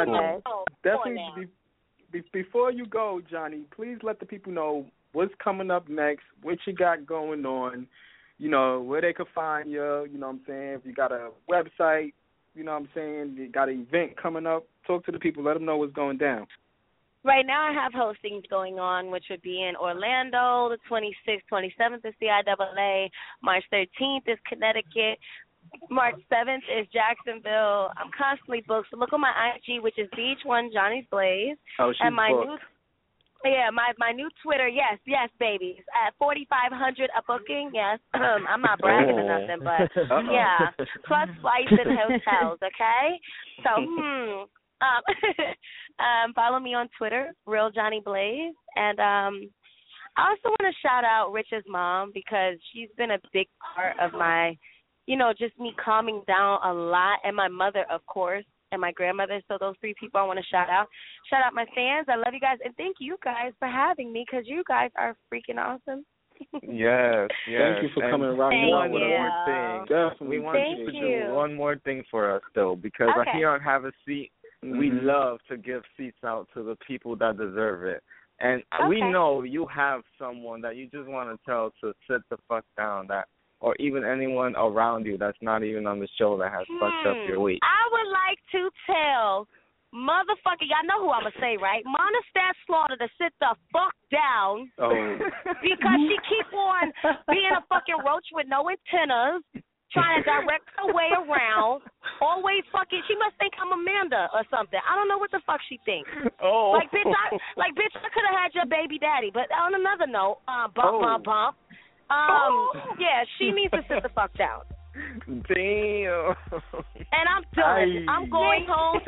Speaker 5: before you go, Johnny, please let the people know what's coming up next, what you got going on, where they could find you, you know what I'm saying, if you got a website, you know what I'm saying, you got an event coming up, talk to the people, let them know what's going down.
Speaker 8: Right now I have hostings going on, which would be in Orlando, the 26th, 27th is CIAA, March 13th is Connecticut, March 7th is Jacksonville. I'm constantly booked, so look on my IG, which is BH1 Johnny's Blaze.
Speaker 5: Oh, she's
Speaker 8: and my
Speaker 5: booked.
Speaker 8: my new Twitter, yes, babies, at 4,500 a booking, yes. I'm not bragging or nothing, but yeah, plus flights and hotels, okay? So, follow me on Twitter, Real Johnny Blaze, and I also want to shout out Rich's mom because she's been a big part of my, just me calming down a lot, and my mother, of course, and my grandmother. So those 3 people I want to shout out. Shout out my fans. I love you guys, and thank you guys for having me because you guys are freaking awesome.
Speaker 6: Yes.
Speaker 5: Thank you for coming around.
Speaker 6: One more thing.
Speaker 5: Definitely.
Speaker 6: We want you to do one more thing for us, though, because here on Have a Seat, we love to give seats out to the people that deserve it. And we know you have someone that you just want to tell to sit the fuck down, or even anyone around you that's not even on the show that has fucked up your week.
Speaker 8: I would like to tell motherfucker, y'all know who I'm going to say, right? Monistat Slaughter to sit the fuck down because she keep on being a fucking roach with no antennas, trying to direct her way around, always fucking, she must think I'm Amanda or something. I don't know what the fuck she thinks. Like, bitch, I could have had your baby daddy. But on another note, bump. Yeah, she needs to sit the fuck down.
Speaker 6: Damn.
Speaker 8: And I'm done. I'm going home to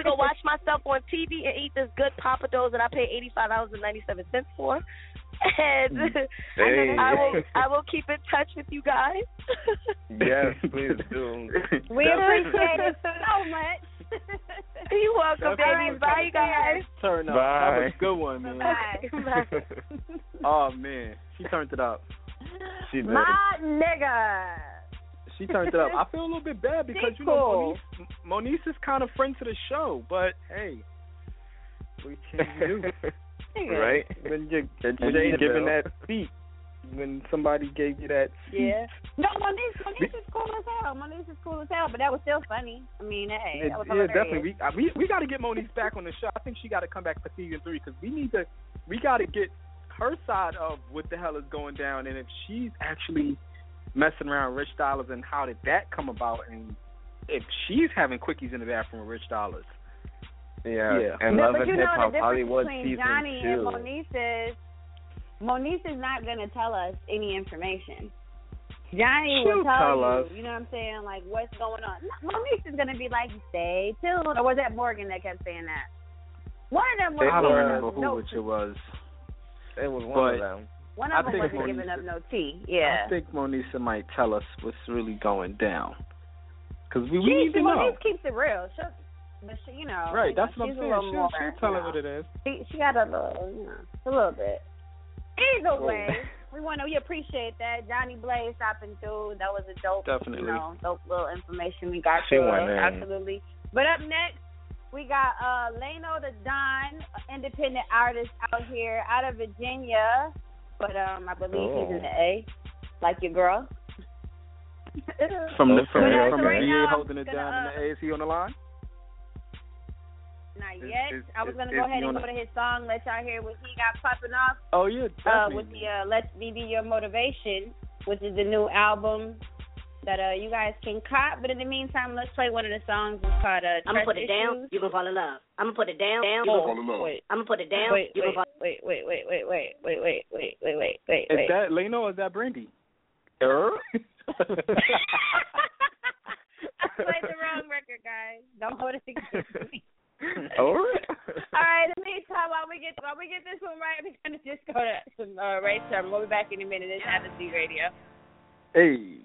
Speaker 8: go watch myself on TV and eat this good papados that I pay $85.97 for. And I will keep in touch with you guys.
Speaker 6: Yes, please do.
Speaker 7: We appreciate it so much.
Speaker 8: You're welcome, baby. Bye, guys.
Speaker 5: Turn up.
Speaker 6: Bye.
Speaker 5: That was a good one, man.
Speaker 7: Bye.
Speaker 5: Oh, man. She turned it up.
Speaker 6: She did.
Speaker 7: My nigga.
Speaker 5: She turned it up. I feel a little bit bad because, you know, Moniece is kind of friend to the show, but, hey, what can you do?
Speaker 6: Right?
Speaker 5: When you're giving that seat, when somebody gave you that seat.
Speaker 7: Yeah. No, Moniece is cool as hell. Moniece is cool as hell, but that was still funny. I mean, hey, that was hilarious.
Speaker 5: Definitely. We got to get Moniece back on the show. I think she got to come back for season 3 because we got to get her side of what the hell is going down, and if she's actually messing around with Rich Dollaz and how did that come about, and if she's having quickies in the bathroom with Rich Dollaz.
Speaker 6: Yeah. And Love and Hip Hop Hollywood season 2.
Speaker 7: Johnny and Moniece is not going to tell us any information. Johnny will tell
Speaker 5: us.
Speaker 7: You know what I'm saying? Like, what's going on. Moniece is going to be like, stay tuned. Or was that Morgan that kept saying that? One of them was.
Speaker 5: I don't remember which it was.
Speaker 6: It was one of them.
Speaker 7: One of them wasn't giving up no tea. Yeah.
Speaker 5: I think Moniece might tell us what's really going down. Because we need to know.
Speaker 7: Moniece keeps it real. But she, you know.
Speaker 5: Right, that's what I'm
Speaker 7: saying.
Speaker 5: She'll tell her what it is.
Speaker 7: She got a little, you know, a little bit. Either way, we appreciate that. Johnny Blaze stopping through. That was a dope,
Speaker 5: definitely,
Speaker 7: dope little information we got. Absolutely. But up next, we got Lano the Don, independent artist out here, out of Virginia. But I believe he's in the A, like your girl.
Speaker 5: From the VA holding it down in the A. Is he on the line?
Speaker 7: Not yet. I was going to go ahead and go to his song, let y'all hear what he got popping off.
Speaker 5: Oh, yeah, definitely.
Speaker 7: With the Let's Be Your Motivation, which is the new album that you guys can cop. But in the meantime, let's play one of the songs. It's called
Speaker 10: I'm going to put it down, you going to fall in love. I'm going to put it down, you going to fall in love. I'm going to put it down, you going to fall in love.
Speaker 7: Wait.
Speaker 5: Is that Lano or is that Brandy?
Speaker 7: I played the wrong record, guys. Don't hold it against me.
Speaker 5: All right.
Speaker 7: In the meantime, while we get this one right, we're gonna just go to some Ray Sherman. We'll be back in a minute. It's Amnesty Radio.
Speaker 5: Hey.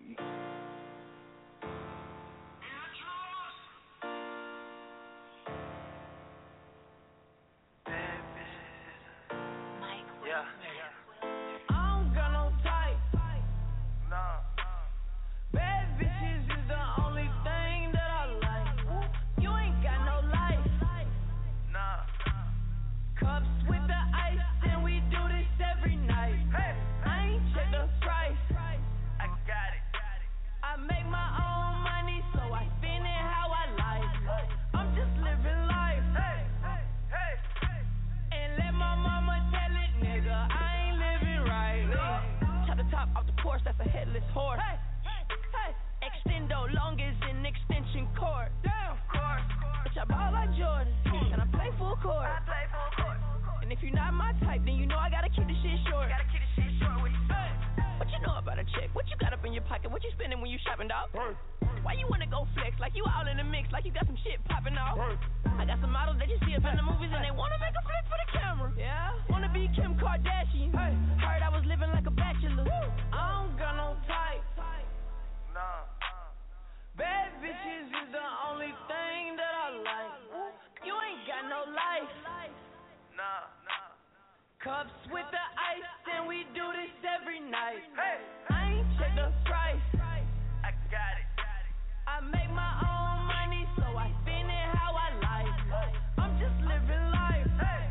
Speaker 11: That's a headless horse. Extendo long as an extension cord. Bitch, I ball like Jordan, and I play full court. And if you're not my type, then you know I gotta keep the shit short. What you know about a chick? What you got up in your pocket? What you spending when you shopping, dog? Why you wanna go flex like you all in the mix, like you got some shit popping off? I got some models that you see up in the movies and they wanna make a flip for the camera. Yeah, wanna be Kim Kardashian. Heard I was living like a bachelor. I don't got no type. Nah. Bad bitches is the only thing that I like. You ain't got no life. Nah. Cups with the ice and we do this every night. I ain't check the price. I got it. I make my own money, so I spend it how I like. I'm just living life.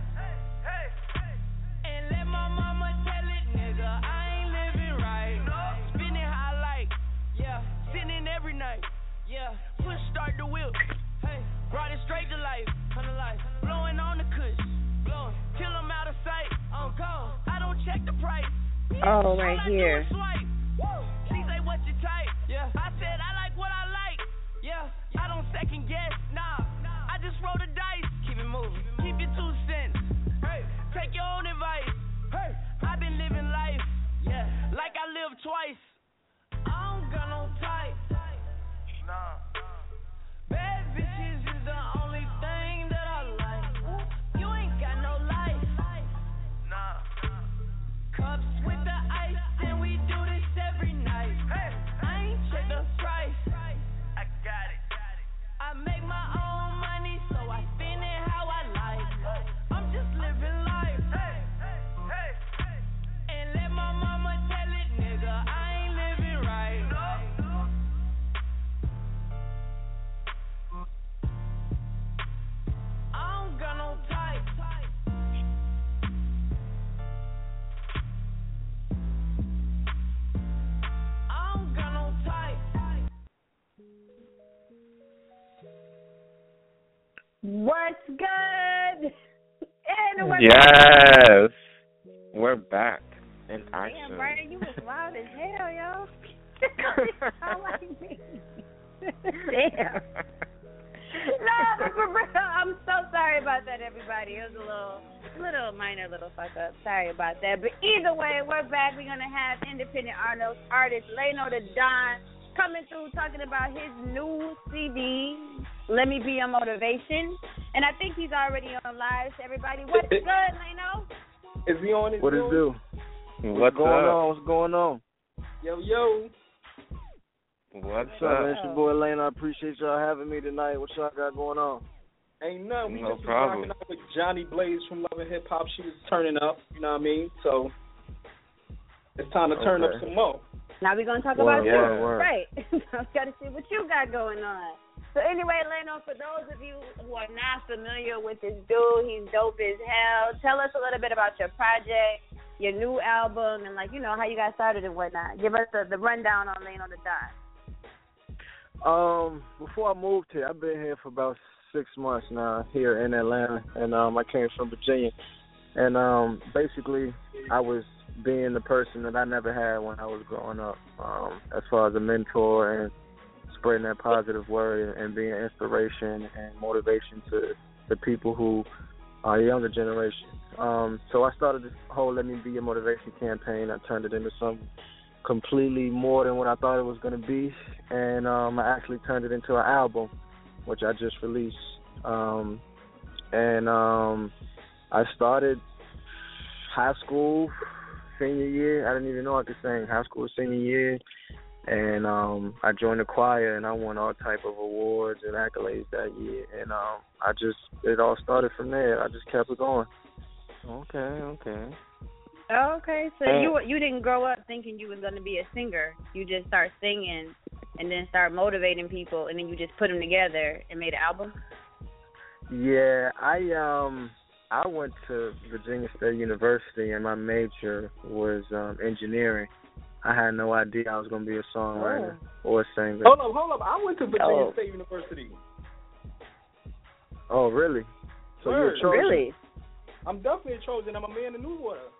Speaker 11: And let my mama tell it, nigga, I ain't living right. Spend it how I like. Yeah, sinning every night. Yeah, push start the wheel. Hey, brought it straight to life. Blowing on the kush. Blowing till I'm out of sight. On go. I don't check the price.
Speaker 7: Oh, right here.
Speaker 11: She say, what you type? Yeah. I said, I like what I like. Yeah. I don't second guess. Nah. I just roll the dice. Keep it moving. Keep your 2 cents. Hey. Take your own advice. Hey. I've been living life. Yeah. Like I lived twice. I don't got no type. Nah. Bad bitches is the only thing
Speaker 7: What's good? And we're
Speaker 6: Yes, we're back in action.
Speaker 7: Damn, Brian, you was loud as hell, yo. Sound like me. Damn. No, for real. I'm so sorry about that, everybody. It was a little minor fuck up. Sorry about that. But either way, we're back. We're gonna have independent artist Leno the Don coming through talking about his new CD, Let Me Be Your Motivation. And I think he's already on live. So everybody, what's good, Leno?
Speaker 5: Is he on?
Speaker 12: What it do?
Speaker 6: What's
Speaker 12: going
Speaker 6: up?
Speaker 12: on? What's going on?
Speaker 5: Yo.
Speaker 6: What's
Speaker 12: up?
Speaker 6: up?
Speaker 12: It's your boy Lane. I appreciate y'all having me tonight. What y'all got going on?
Speaker 5: Ain't nothing. We
Speaker 6: No
Speaker 5: just
Speaker 6: problem.
Speaker 5: rocking out with Johnny Blaze from Love and Hip Hop. She was turning up, you know what I mean? So it's time to turn up some more.
Speaker 7: Now we're going to talk about you.
Speaker 12: Word.
Speaker 7: Right. Now we got to see what you got going on. So anyway, Leno, for those of you who are not familiar with this dude, he's dope as hell. Tell us a little bit about your project, your new album, and, like, you know, how you got started and whatnot. Give us the rundown on Leno the Don.
Speaker 12: Before I moved here, I've been here for about 6 months now here in Atlanta, and I came from Virginia. And basically, I was being the person that I never had when I was growing up, as far as a mentor and spreading that positive word and being inspiration and motivation to the people who are younger generation. So I started this whole Let Me Be Your Motivation campaign. I turned it into something completely more than what I thought it was going to be, and I actually turned it into an album, which I just released. I started high school senior year. I didn't even know I could sing. High school senior year, and I joined the choir, and I won all type of awards and accolades that year. And it all started from there. I just kept it going.
Speaker 6: Okay.
Speaker 7: Okay, so you didn't grow up thinking you was going to be a singer. You just start singing and then start motivating people, and then you just put them together and made an album?
Speaker 12: Yeah, I went to Virginia State University, and my major was engineering. I had no idea I was going to be a songwriter or a singer.
Speaker 5: Hold up. I went to Virginia State University.
Speaker 12: Oh, really? So you're a Trojan?
Speaker 7: Really?
Speaker 5: I'm definitely a Trojan. I'm a man in New Orleans.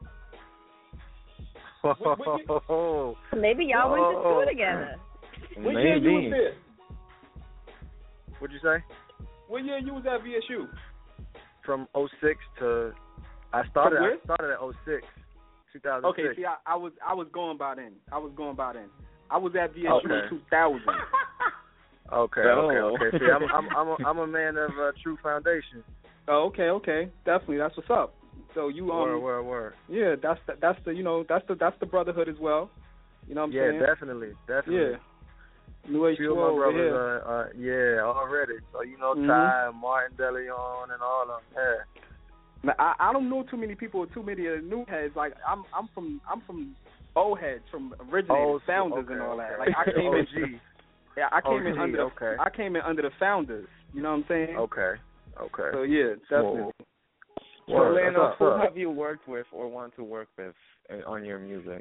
Speaker 7: Maybe y'all went to school together.
Speaker 5: What year you was there?
Speaker 12: What'd you say?
Speaker 5: What year you was at VSU?
Speaker 12: From 06 to I started at 06, 2006.
Speaker 5: Okay, see, I was going by then. I was at VSU in 2000.
Speaker 12: Okay. See, I'm a man of true foundation.
Speaker 5: Oh, okay. Definitely, that's what's up. So you
Speaker 12: word.
Speaker 5: Yeah, that's the brotherhood as well. You know what I'm saying?
Speaker 12: Yeah, definitely.
Speaker 5: Yeah. New Age
Speaker 12: Few of my brothers are already. So Ty, Martin DeLeon, and all of them. Yeah.
Speaker 5: Now, I don't know too many people or too many of the new heads. Like I'm from old heads, from originators, founders, and all that. Like I came in. Yeah, I came in under the founders. You know what I'm saying?
Speaker 12: Okay.
Speaker 5: So yeah, definitely.
Speaker 6: So Leno, who have you worked with or want to work with on your music?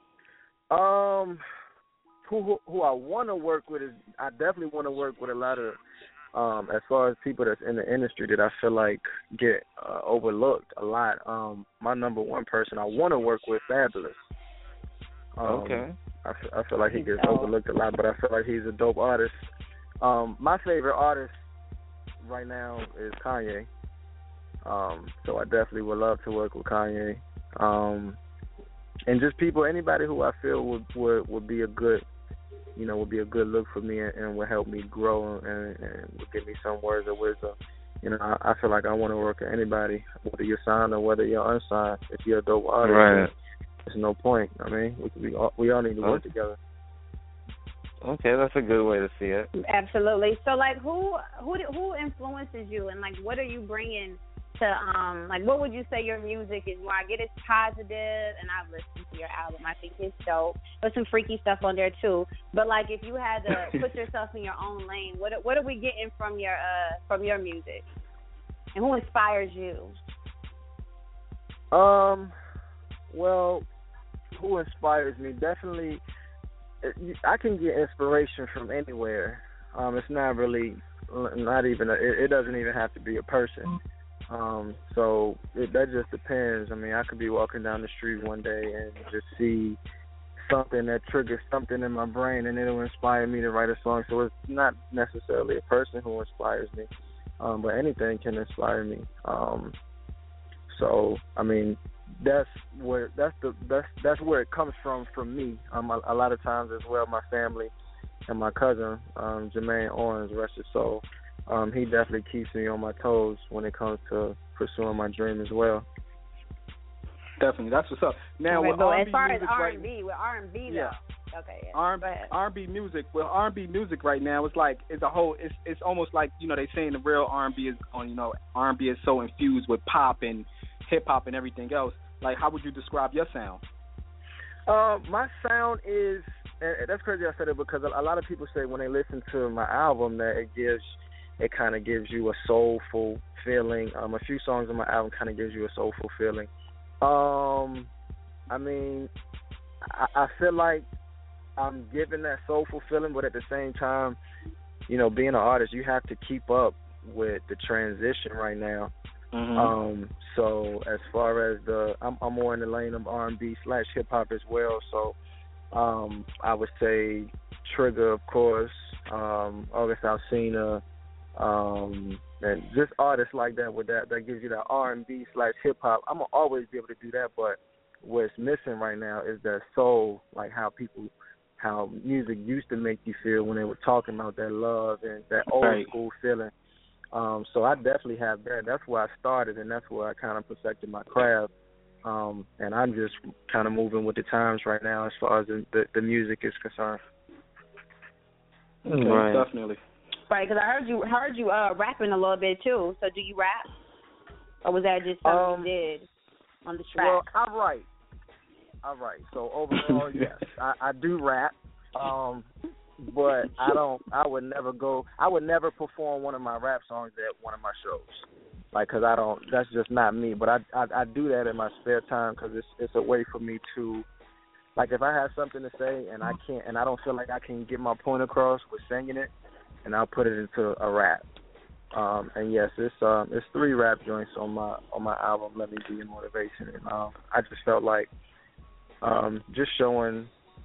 Speaker 12: Who I want to work with is, I definitely want to work with a lot of, as far as people that's in the industry that I feel like get overlooked a lot. My number one person I want to work with, Fabulous.
Speaker 6: Okay.
Speaker 12: I feel like he gets overlooked a lot, but I feel like he's a dope artist. My favorite artist right now is Kanye. So I definitely would love to work with Kanye. And just anybody who I feel would be a good, would be a good look for me and would help me grow and would give me some words of wisdom. I feel like I want to work with anybody, whether you're signed or whether you're unsigned. If you're a dope artist,
Speaker 6: right,
Speaker 12: there's no point. I mean, we all need to work together.
Speaker 6: Okay, that's a good way to see it.
Speaker 7: Absolutely. So, like, who influences you, and like, what are you bringing to like, what would you say your music is? Well, I get it's positive, and I've listened to your album. I think it's dope. There's some freaky stuff on there too. But like, if you had to put yourself in your own lane, what are we getting from your music, and who inspires you?
Speaker 12: Well, who inspires me? Definitely, I can get inspiration from anywhere. It's not really not even it doesn't even have to be a person. So that just depends. I mean, I could be walking down the street one day and just see something that triggers something in my brain, and it'll inspire me to write a song. So it's not necessarily a person who inspires me, but anything can inspire me. So I mean, that's where it comes from for me. A lot of times as well, my family and my cousin, Jermaine Owens, rest his soul, he definitely keeps me on my toes when it comes to pursuing my dream as well.
Speaker 5: Definitely, that's what's up. Now,
Speaker 7: okay,
Speaker 5: with R&B
Speaker 7: as far
Speaker 5: music
Speaker 7: as R&B, with R&B
Speaker 5: yeah.
Speaker 7: though, okay, yeah.
Speaker 5: R&B music. Well, R&B music right now, it's almost like, you know, they saying the real R&B is on, you know, R&B is so infused with pop and hip hop and everything else. Like, how would you describe your sound?
Speaker 12: My sound is, and that's crazy I said it, because a lot of people say when they listen to my album that it kind of gives you a soulful feeling. A few songs on my album kind of gives you a soulful feeling. I mean, I feel like I'm giving that soulful feeling, but at the same time, you know, being an artist, you have to keep up with the transition right now. Mm-hmm. So as far as I'm more in the lane of R&B / hip hop as well. So, I would say Trigger, of course, August Alsina, and just artists like that that gives you that R&B / hip hop. I'm gonna always be able to do that, but what's missing right now is that soul, like how music used to make you feel when they were talking about that love and that old school feeling. So I definitely have that. That's where I started, and that's where I kind of perfected my craft. And I'm just kind of moving with the times right now as far as the music is concerned.
Speaker 5: Okay, right. Definitely.
Speaker 7: Right, because I heard you rapping a little bit too. So do you rap, or was that just something you did on the track?
Speaker 12: Well, I write. So overall, yes, I do rap. But I would never perform one of my rap songs at one of my shows. Like, cause that's just not me. But I do that in my spare time because it's a way for me to, like, if I have something to say and I don't feel like I can get my point across with singing it, and I'll put it into a rap. And yes, it's 3 rap joints on my album, Let Me Be Your Motivation. And I just felt like just showing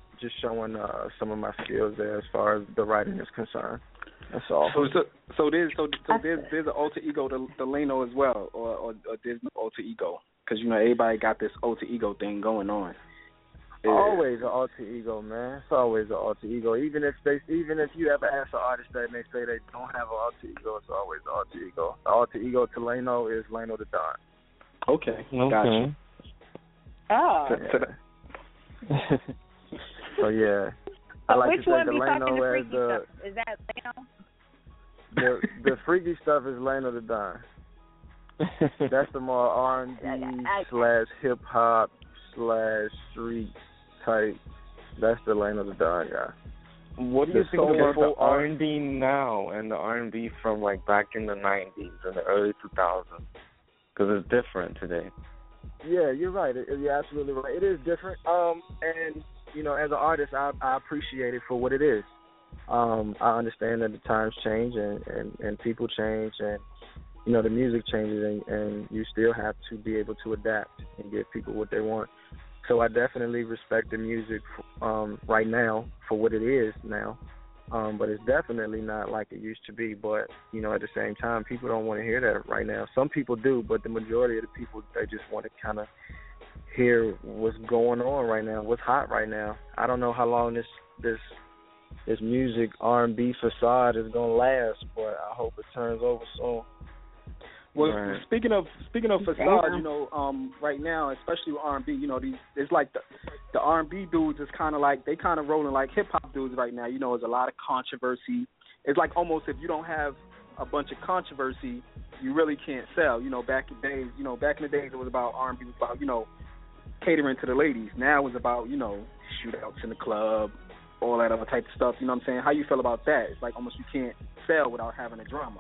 Speaker 12: some of my skills there as far as the writing is concerned. That's all.
Speaker 5: So there's an alter ego to Delano as well, or there's no alter ego, because you know everybody got this alter ego thing going on.
Speaker 12: Always an alter ego, man. It's always an alter ego. Even if you ever ask an artist that and they say they don't have an alter ego, it's always an alter ego. The alter ego to Lano is Lano the Don.
Speaker 5: Okay. Gotcha.
Speaker 7: Oh.
Speaker 12: So yeah, I like
Speaker 7: which
Speaker 12: to
Speaker 7: one
Speaker 12: think
Speaker 7: be
Speaker 12: of
Speaker 7: fucking
Speaker 12: Lano
Speaker 7: the
Speaker 12: as
Speaker 7: freaky stuff? Is that Lano?
Speaker 12: The freaky stuff is Lano the Don. That's the more R&B / hip hop / street type. That's the Lano the Don guy.
Speaker 6: What do you think about the R&B now and the R&B from like back in the 90s and the early 2000s? Because it's different today.
Speaker 12: Yeah, you're right. You're absolutely right. It is different. And you know, as an artist, I appreciate it for what it is. I understand that the times change and people change, and you know the music changes, and you still have to be able to adapt and give people what they want. So I definitely respect the music right now for what it is now. But it's definitely not like it used to be. But, you know, at the same time, people don't want to hear that right now. Some people do, but the majority of the people, they just want to kind of hear what's going on right now, what's hot right now. I don't know how long this music R&B facade is going to last, but I hope it turns over soon.
Speaker 5: Well, right. Speaking of facade, you know, right now, especially with R&B, you know, it's like the R&B dudes is kind of like, they kind of rolling like hip-hop dudes right now. You know, there's a lot of controversy. It's like almost if you don't have a bunch of controversy, you really can't sell. You know, back in the days, it was about R&B, was about, you know, catering to the ladies. Now it's about, you know, shootouts in the club, all that other type of stuff. You know what I'm saying? How you feel about that? It's like almost you can't sell without having a drama.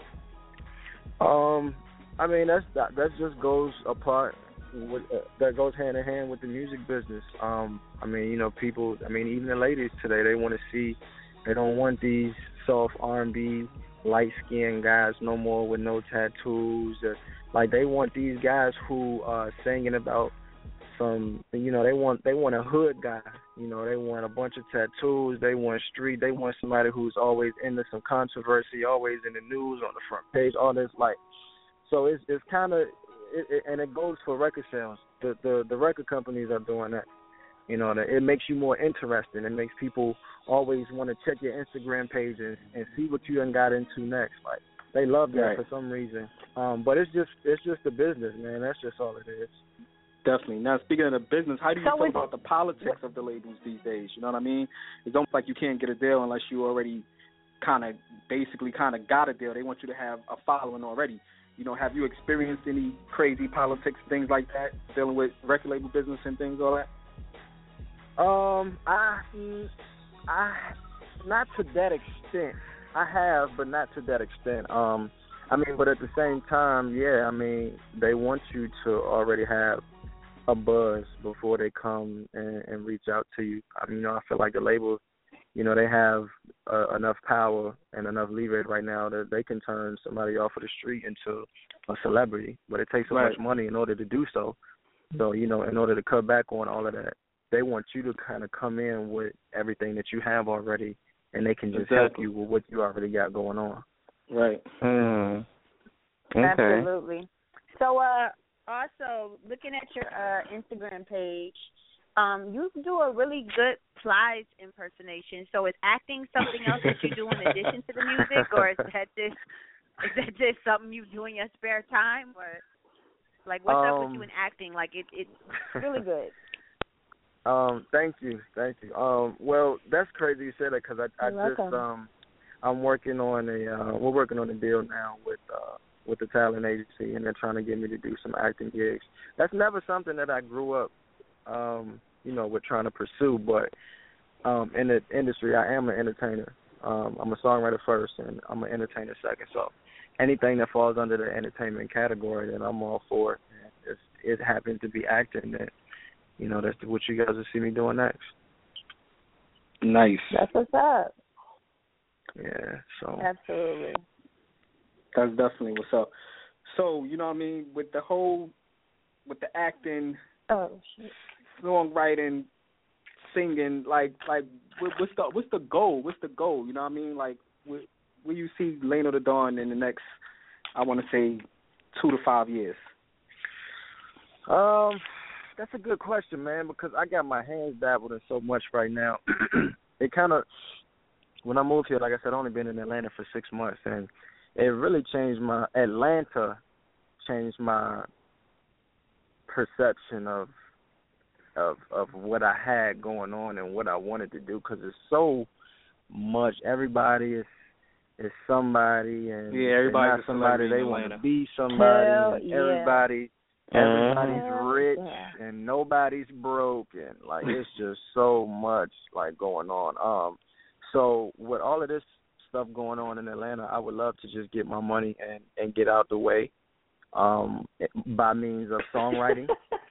Speaker 12: I mean, that just goes apart. That goes hand in hand with the music business. I mean, you know, people. I mean, even the ladies today, they want to see. They don't want these soft R&B light-skinned guys no more with no tattoos. Like they want these guys who are singing about some, you know, they want a hood guy. You know, they want a bunch of tattoos. They want street. They want somebody who's always into some controversy, always in the news, on the front page, all this. Like, so it's kind of, and it goes for record sales. The record companies are doing that. You know, it makes you more interesting. It makes people always want to check your Instagram page and see what you done got into next. Like, they love that for some reason. But it's just the business, man. That's just all it is.
Speaker 5: Definitely. Now, speaking of the business, how do you feel about the politics of the labels these days? You know what I mean? It's almost like you can't get a deal unless you already kind of got a deal. They want you to have a following already. You know, have you experienced any crazy politics, things like that, dealing with record label business and things, all that?
Speaker 12: I not to that extent. I have, but not to that extent. I mean, but at the same time, yeah, I mean, they want you to already have a buzz before they come and reach out to you. I mean, you know, I feel like the labels, you know, they have enough power and enough leverage right now that they can turn somebody off of the street into a celebrity, but it takes so much money in order to do so. So, you know, in order to cut back on all of that, they want you to kind of come in with everything that you have already, and they can just help you with what you already got going on.
Speaker 5: Right.
Speaker 12: Okay.
Speaker 7: Absolutely. So, also, looking at your Instagram page, you do a really good Plies impersonation. So is acting something else that you do in addition to the music, or is that just something you do in your spare time, or like what's up with you in acting? Like it's really good.
Speaker 12: Thank you. Well, that's crazy you said that because I'm working on we're working on a deal now with the talent agency, and they're trying to get me to do some acting gigs. That's never something that I grew up, you know, with trying to pursue, but in the industry, I am an entertainer. I'm a songwriter first, and I'm an entertainer second. So anything that falls under the entertainment category, then I'm all for it. It happens to be acting that, you know, that's what you guys will see me doing next.
Speaker 5: Nice.
Speaker 8: That's what's up.
Speaker 12: Yeah, so.
Speaker 8: Absolutely.
Speaker 5: That's definitely what's up. So, you know what I mean, with the acting, songwriting, singing, like what's the goal? What's the goal? You know what I mean? Like, where you see Lano the Don in the next, I want to say, 2 to 5 years?
Speaker 12: That's a good question, man, because I got my hands dabbled in so much right now. It kind of, when I moved here, like I said, I've only been in Atlanta for 6 months, and it really changed my perception of what I had going on and what I wanted to do, because it's so much. Everybody is somebody, and everybody's not somebody. They want to be somebody, and everybody's rich, and nobody's broke, and like it's just so much like going on. So with all of this stuff going on in Atlanta, I would love to just get my money and get out the way by means of songwriting.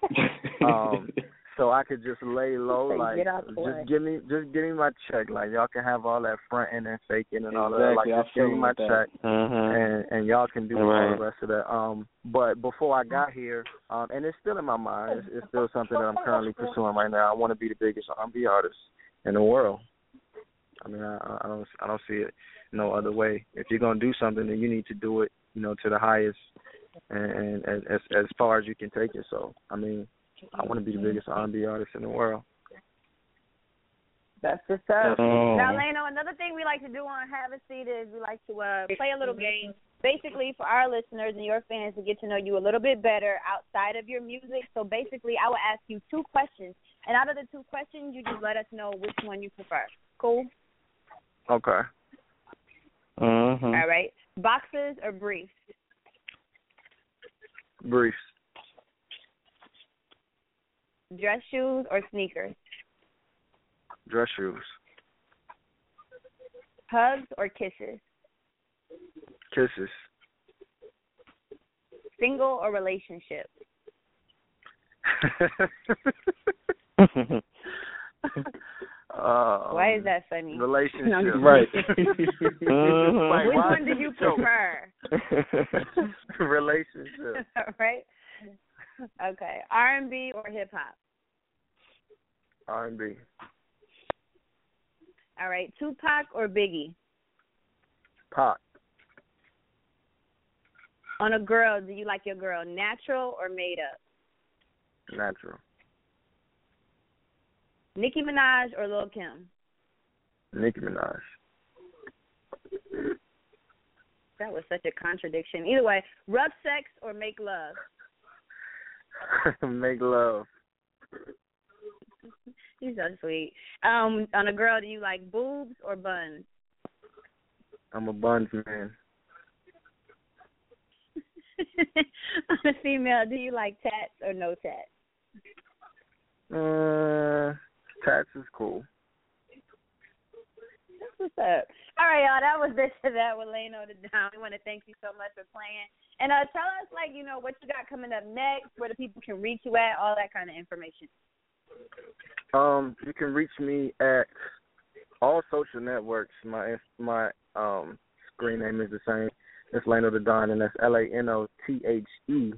Speaker 12: So I could just lay low, like just give me my check. Like y'all can have all that fronting and faking and all that. Like just give me my check, and y'all can do all the rest of that. But before I got here, and it's still in my mind, it's still something that I'm currently pursuing right now. I want to be the biggest R&B artist in the world. I mean, I don't see it no other way. If you're gonna do something, then you need to do it, you know, to the highest and as far as you can take it. So, I mean, I want to be the biggest R&B artist in the world.
Speaker 8: That's what's up.
Speaker 7: Now, Lano, another thing we like to do on Have a Seat is we like to play a little game, basically for our listeners and your fans to get to know you a little bit better outside of your music. So basically, I will ask you 2 questions, and out of the 2 questions, you just let us know which one you prefer. Cool?
Speaker 12: Okay.
Speaker 7: All right. Boxers or briefs?
Speaker 12: Briefs.
Speaker 7: Dress shoes or sneakers?
Speaker 12: Dress shoes.
Speaker 7: Hugs or kisses?
Speaker 12: Kisses.
Speaker 7: Single or relationship? Why is that funny?
Speaker 12: Relationship.
Speaker 5: Right.
Speaker 7: Which one do you prefer?
Speaker 12: Relationship.
Speaker 7: Right? Okay. R&B or hip-hop?
Speaker 12: R&B.
Speaker 7: All right. Tupac or Biggie?
Speaker 12: Pop.
Speaker 7: On a girl, do you like your girl natural or made up?
Speaker 12: Natural.
Speaker 7: Nicki Minaj or Lil Kim?
Speaker 12: Nicki Minaj.
Speaker 7: That was such a contradiction. Either way, rough sex or make love?
Speaker 12: Make love.
Speaker 7: He's so sweet. On a girl, do you like boobs or buns?
Speaker 12: I'm a buns man.
Speaker 7: On a female, do you like tats or no tats?
Speaker 12: Tats is cool.
Speaker 7: That's what's up. All right, y'all. That was this to that with Lano the Don. We want to thank you so much for playing. And tell us, what you got coming up next, where the people can reach you at, all that kind of information.
Speaker 12: You can reach me at all social networks. My screen name is the same. It's Lano the Don, and that's LANOTHEDON.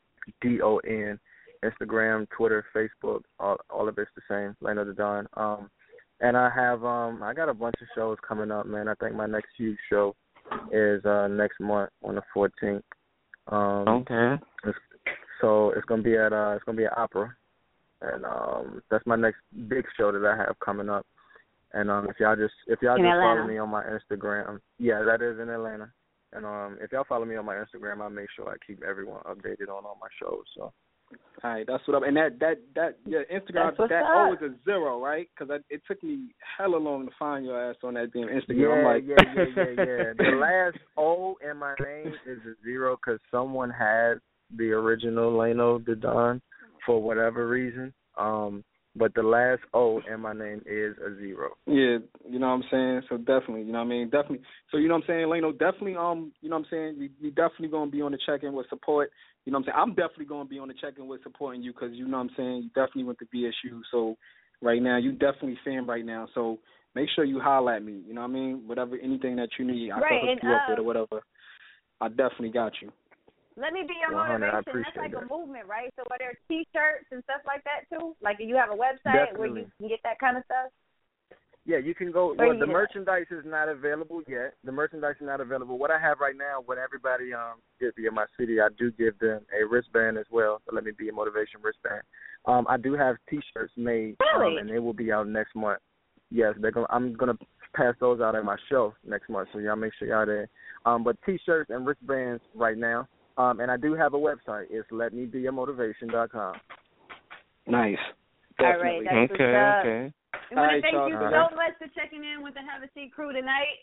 Speaker 12: Instagram, Twitter, Facebook, all of it's the same. Lano the Don. And I have I got a bunch of shows coming up, man. I think my next huge show is next month on the 14th.
Speaker 6: Okay.
Speaker 12: So it's gonna be at Opera, and that's my next big show that I have coming up. And if y'all just follow me on my Instagram, yeah, that is in Atlanta. And if y'all follow me on my Instagram, I'll make sure I keep everyone updated on all my shows. So.
Speaker 5: All right, that's what up. And that your Instagram, that O is a 0, right? Because it took me hella long to find your ass on that damn Instagram.
Speaker 12: Yeah. The last O in my name is a 0 because someone had the original Lano the Don for whatever reason. But the last O in my name is a 0.
Speaker 5: Yeah, you know what I'm saying? So definitely, you know what I mean? Definitely. So you know what I'm saying, Lano, definitely, you know what I'm saying? We definitely going to be on the check-in with support. You know what I'm saying? I'm definitely going to be on the check-in with supporting you because, you know what I'm saying, you definitely went to BSU. So right now, you definitely fan right now. So make sure you holler at me. You know what I mean? Anything that you need, I can hook you up with or whatever. I definitely got you.
Speaker 7: Let me be your motivation. That's like a movement, right? So are there T-shirts and stuff like that too? Like you have a website where you can get that kind of stuff?
Speaker 12: Yeah, you can go. Well, the merchandise is not available yet. The merchandise is not available. What I have right now, when everybody gets via my city, I do give them a wristband as well. So let me be your motivation wristband. I do have T-shirts made, and they will be out next month. Yes, I'm gonna pass those out at my show next month. So y'all make sure y'all there. But T-shirts and wristbands right now. And I do have a website. It's letmebeyourmotivation.com.
Speaker 5: Nice.
Speaker 7: Definitely. All right, that's
Speaker 6: okay.
Speaker 7: We want to thank you so much for checking in with the Have a Seat crew tonight.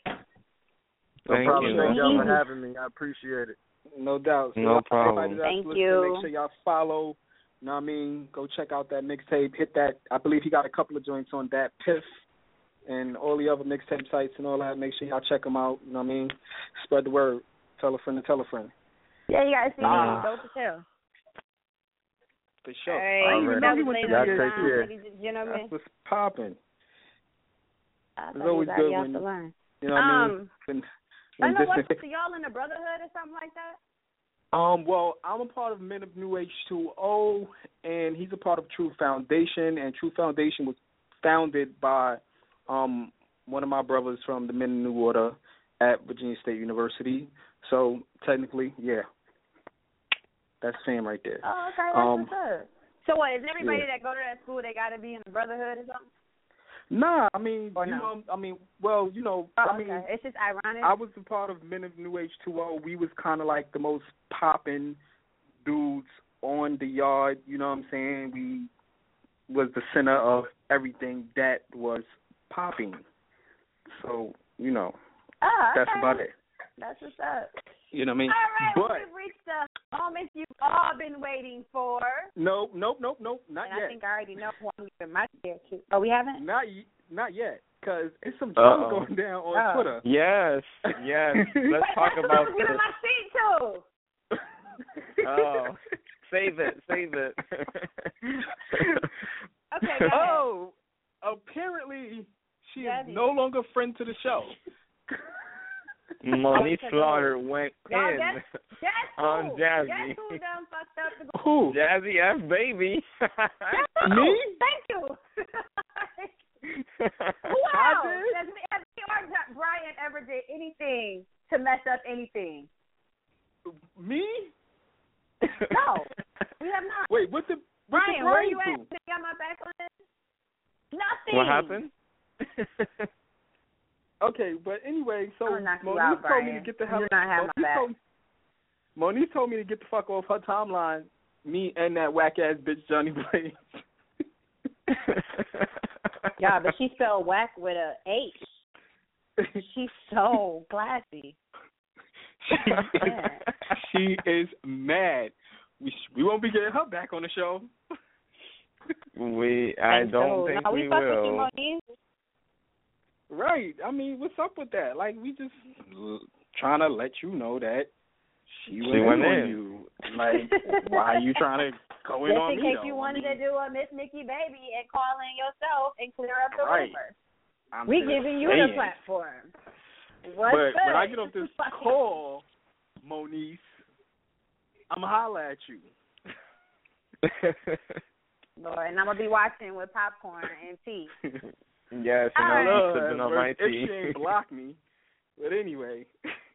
Speaker 12: No problem. Thank y'all for having me. I appreciate it.
Speaker 5: No doubt. So
Speaker 6: no problem.
Speaker 7: Thank you.
Speaker 5: Make sure y'all follow. You know what I mean? Go check out that mixtape. Hit that. I believe he got a couple of joints on that. Piff and all the other mixtape sites and all that. Make sure y'all check them out. You know what I mean? Spread the word. Tell a friend to tell a friend.
Speaker 7: Yeah, you guys see me. Dope as hell.
Speaker 5: For sure.
Speaker 7: All right.
Speaker 5: That was
Speaker 7: ladies and gentlemen.
Speaker 5: That's what's popping.
Speaker 7: It's
Speaker 5: always good when, you know what I mean?
Speaker 7: I know what, so y'all in a brotherhood or something like that?
Speaker 5: Well, I'm a part of Men of New Age 2.0, and he's a part of True Foundation, and True Foundation was founded by one of my brothers from the Men of New Order at Virginia State University. So technically, yeah, that's fam right there.
Speaker 7: Oh, okay, that's what's up. So what, is everybody that go to that school, they got to be in a brotherhood or something?
Speaker 5: Nah, I mean,
Speaker 7: it's just ironic.
Speaker 5: I was a part of Men of New Age 2.0. We was kind of like the most popping dudes on the yard, you know what I'm saying? We was the center of everything that was popping. So, that's about it.
Speaker 7: That's what's up.
Speaker 5: You know what I mean?
Speaker 7: All right, we've reached the moment you've all been waiting for.
Speaker 5: Nope, not yet.
Speaker 7: I think I already know who I'm giving my chair to. Oh, we haven't?
Speaker 5: Not yet, because it's some trouble going down on Twitter.
Speaker 6: Yes. Let's talk about this.
Speaker 7: Give my seat to.
Speaker 6: Oh, save it.
Speaker 7: Okay, go ahead.
Speaker 5: apparently she
Speaker 13: Jazzy.
Speaker 5: is no longer friend to the show.
Speaker 6: Monique Slaughter went
Speaker 13: Y'all,
Speaker 6: in
Speaker 13: guess
Speaker 6: on
Speaker 13: who?
Speaker 6: Jazzy.
Speaker 13: Guess who done fucked up the
Speaker 5: Who?
Speaker 6: Jazzy F, baby.
Speaker 5: Me?
Speaker 13: Thank you. Who
Speaker 5: I
Speaker 13: else?
Speaker 5: did?
Speaker 13: Has me or Brian ever did anything to mess up anything?
Speaker 5: Me?
Speaker 13: No, we have not.
Speaker 5: Wait, what the
Speaker 13: Brian, where you
Speaker 5: do?
Speaker 13: at? You got my back on this? Nothing.
Speaker 6: What happened?
Speaker 5: Okay, but anyway, so
Speaker 13: I'm gonna knock you
Speaker 5: Monique
Speaker 13: out,
Speaker 5: told me
Speaker 13: Brian.
Speaker 5: to get the hell.
Speaker 13: You do not have my back.
Speaker 5: Monique told me to get the fuck off her timeline. Me and that whack ass bitch Johnny Blaze.
Speaker 13: Yeah, but she spelled whack with a H. She's so classy.
Speaker 5: She is mad. We won't be getting her back on the show.
Speaker 6: I don't think
Speaker 13: no, we fuck with you,
Speaker 6: will.
Speaker 13: Monique.
Speaker 5: Right. I mean, what's up with that? Like, we just trying to let you know that she went in on you. Like, why are you trying to go in on me?
Speaker 13: Just in case you wanted to do a Miss Nikki Baby and call in yourself and clear up the rumors. We giving you the platform. What's
Speaker 5: but
Speaker 13: good?
Speaker 5: when I get off this call, Monique, I'm going to holler at you.
Speaker 13: Lord, and I'm going to be watching with popcorn and tea.
Speaker 6: Yes, and I'll be sipping on my
Speaker 5: if
Speaker 6: tea.
Speaker 5: she ain't block me. But anyway.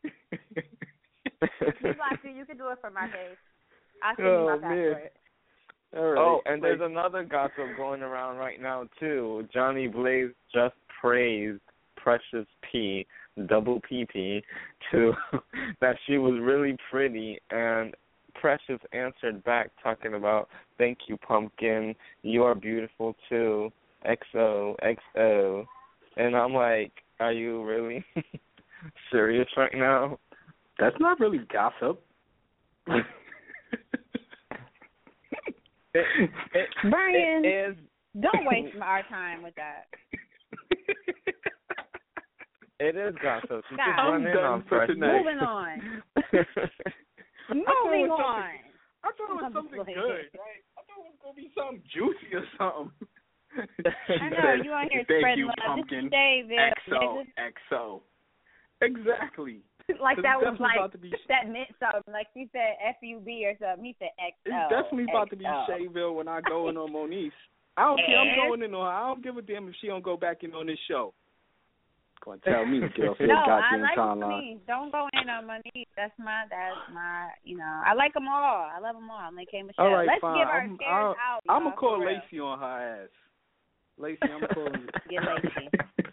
Speaker 13: If you block you, you can do it for my case. I'll send you my password.
Speaker 5: All right.
Speaker 6: Oh, and there's another gossip going around right now, too. Johnny Blaze just praised Precious P, double PP, to that she was really pretty, and Precious answered back talking about, thank you, Pumpkin, you are beautiful, too, XOXO. And I'm like, are you really serious right now?
Speaker 5: That's not really gossip.
Speaker 13: Brian,
Speaker 6: it is.
Speaker 13: Don't waste our time with that.
Speaker 6: It is gossip. You
Speaker 13: God,
Speaker 6: just run in on Precious.
Speaker 13: Moving on. Moving on.
Speaker 5: I thought it was something good, right? I thought it was going to be something juicy or something.
Speaker 13: I know, you on here
Speaker 5: Thank
Speaker 13: spreading
Speaker 5: you,
Speaker 13: love.
Speaker 5: Pumpkin.
Speaker 13: This is
Speaker 5: XO. Exactly.
Speaker 13: Like that was like,
Speaker 5: about to be,
Speaker 13: that meant something. Like you said FUB or something. He said XO.
Speaker 5: It's definitely about to be Shayville when I go in on Monique. I don't care. I'm going in on her. I don't give a damn if she don't go back in on this show. Going to tell me to get off your goddamn timeline.
Speaker 13: Monique. Don't go in on Monique. That's my, you know, I like them all. I love them all. I'm like, hey, Michelle.
Speaker 5: All right,
Speaker 13: let's
Speaker 5: fine.
Speaker 13: give our shares out.
Speaker 5: I'm going to call Lacey on her ass. Lacey, I'm calling you.
Speaker 13: Get Lacey.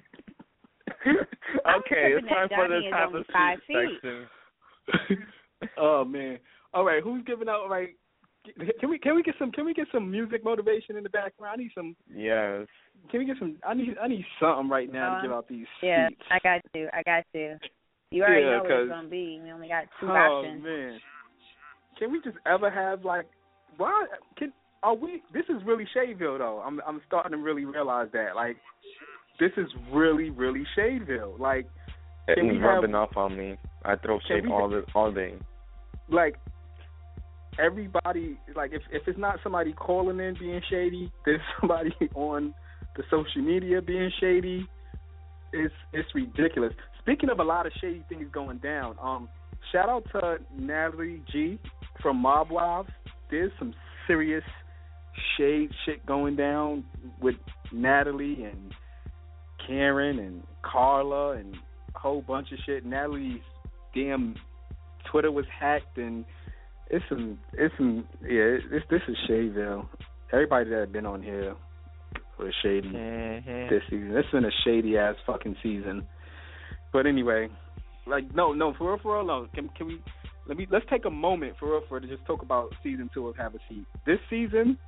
Speaker 6: Okay, it's time for the top of section.
Speaker 5: Oh man! All right, who's giving out? All right, can we get some music motivation in the background? I need some.
Speaker 6: Yes.
Speaker 5: Can we get some? I need something right now to give out these.
Speaker 13: Yeah,
Speaker 5: seats.
Speaker 13: I got you. You already know what it's gonna be. We only got two options.
Speaker 5: Oh man! Can we just ever have like? Why? This is really Shadeville though. I'm starting to really realize that like. This is really, really Shadeville. Like,
Speaker 6: it's rubbing off on me. I throw shade all day.
Speaker 5: Like, everybody, like, if it's not somebody calling in being shady, there's somebody on the social media being shady. It's ridiculous. Speaking of a lot of shady things going down, shout out to Natalie G from Mob Wives. There's some serious shade shit going down with Natalie and Karen and Carla and a whole bunch of shit. Natalie's damn Twitter was hacked, and this is Shadeville. Everybody that had been on here was shady this season. This has been a shady ass fucking season. But anyway, like no, for real, no. Can we let's take a moment for real to just talk about season 2 of Have a Seat. This season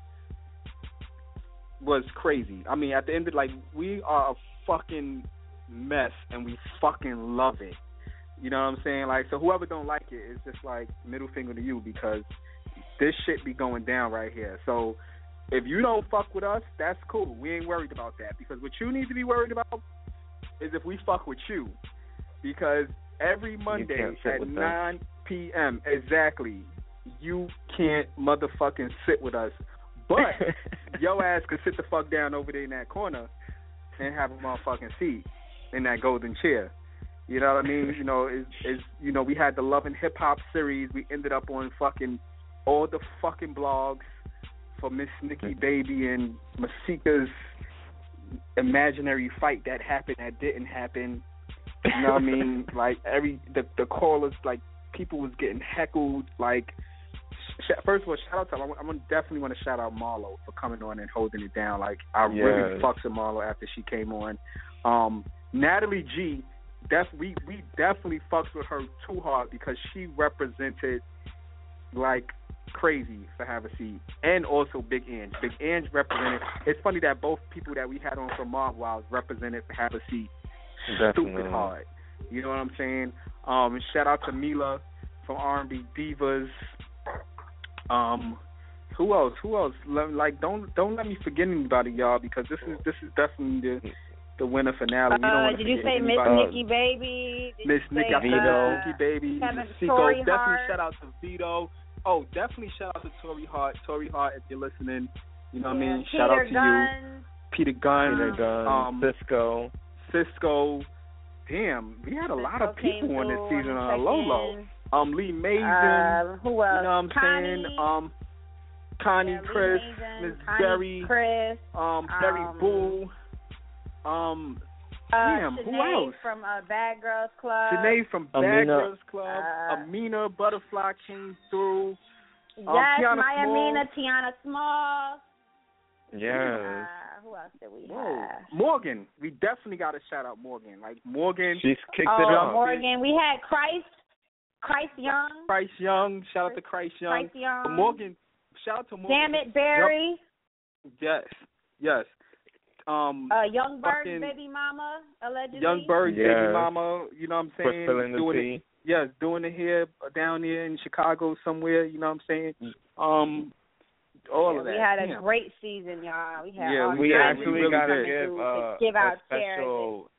Speaker 5: was crazy. I mean, at the end of we are a fucking mess and we fucking love it. You know what I'm saying? Like, so whoever don't like it, it's just like middle finger to you because this shit be going down right here. So if you don't fuck with us, that's cool. We ain't worried about that because what you need to be worried about is if we fuck with you. Because every Monday at 9 p.m. exactly, you can't motherfucking sit with us. But your ass can sit the fuck down over there in that corner and have a motherfucking seat in that golden chair. You know what I mean? You know, we had the Love and Hip Hop series. We ended up on fucking all the fucking blogs for Miss Nikki Baby and Masika's imaginary fight that happened that didn't happen. You know what I mean? Like the callers, like people was getting heckled. Like first of all, shout out to I'm gonna definitely want to shout out Marlo for coming on and holding it down. Like I really fucks with Marlo after she came on. Natalie G. We definitely fucks with her too hard because she represented like crazy for Have a Seat, and also Big Ange. Big Ange represented. It's funny that both people that we had on from Mob Wild represented for Have a Seat.
Speaker 6: Definitely.
Speaker 5: Stupid hard. You know what I'm saying? Shout out to Mila from R&B Divas. Who else? Like don't let me forget anybody, y'all, because this is definitely the winner finale.
Speaker 13: Did you say Miss Nikki Baby?
Speaker 5: Miss Nikki Baby. Seiko. Definitely shout out to Vito. Oh, definitely shout out to Tori Hart. Tori Hart, if you're listening, you know what I mean? Shout out to you. Peter Gunn. Cisco. Damn, we had a lot of people on this season on Lolo. Lee Mason.
Speaker 13: Who else?
Speaker 5: You know what I'm saying? Connie, Chris, Miss Berry, Berry Boo. Damn, who else?
Speaker 13: From Bad Girls Club.
Speaker 5: Sinead from Bad Girls Club. Amina Butterfly came through.
Speaker 13: Yes,
Speaker 5: Tiana
Speaker 13: Small.
Speaker 6: Yes.
Speaker 13: Who else did we have?
Speaker 5: Morgan. We definitely got to shout out Morgan. Like Morgan.
Speaker 6: She's kicked it off.
Speaker 13: Morgan. We had Christ Young.
Speaker 5: Christ Young. Shout out to Christ Young.
Speaker 13: Christ Young.
Speaker 5: Morgan. Shout out to Morgan.
Speaker 13: Damn it, Barry.
Speaker 5: Yep. Yes.
Speaker 13: Young Bird's baby mama, allegedly.
Speaker 5: Young Bird's baby mama, you know what I'm saying? Doing it here, down here in Chicago somewhere, you know what I'm saying? All of that.
Speaker 13: We had a great season, y'all.
Speaker 6: We actually got to
Speaker 13: give out
Speaker 6: a special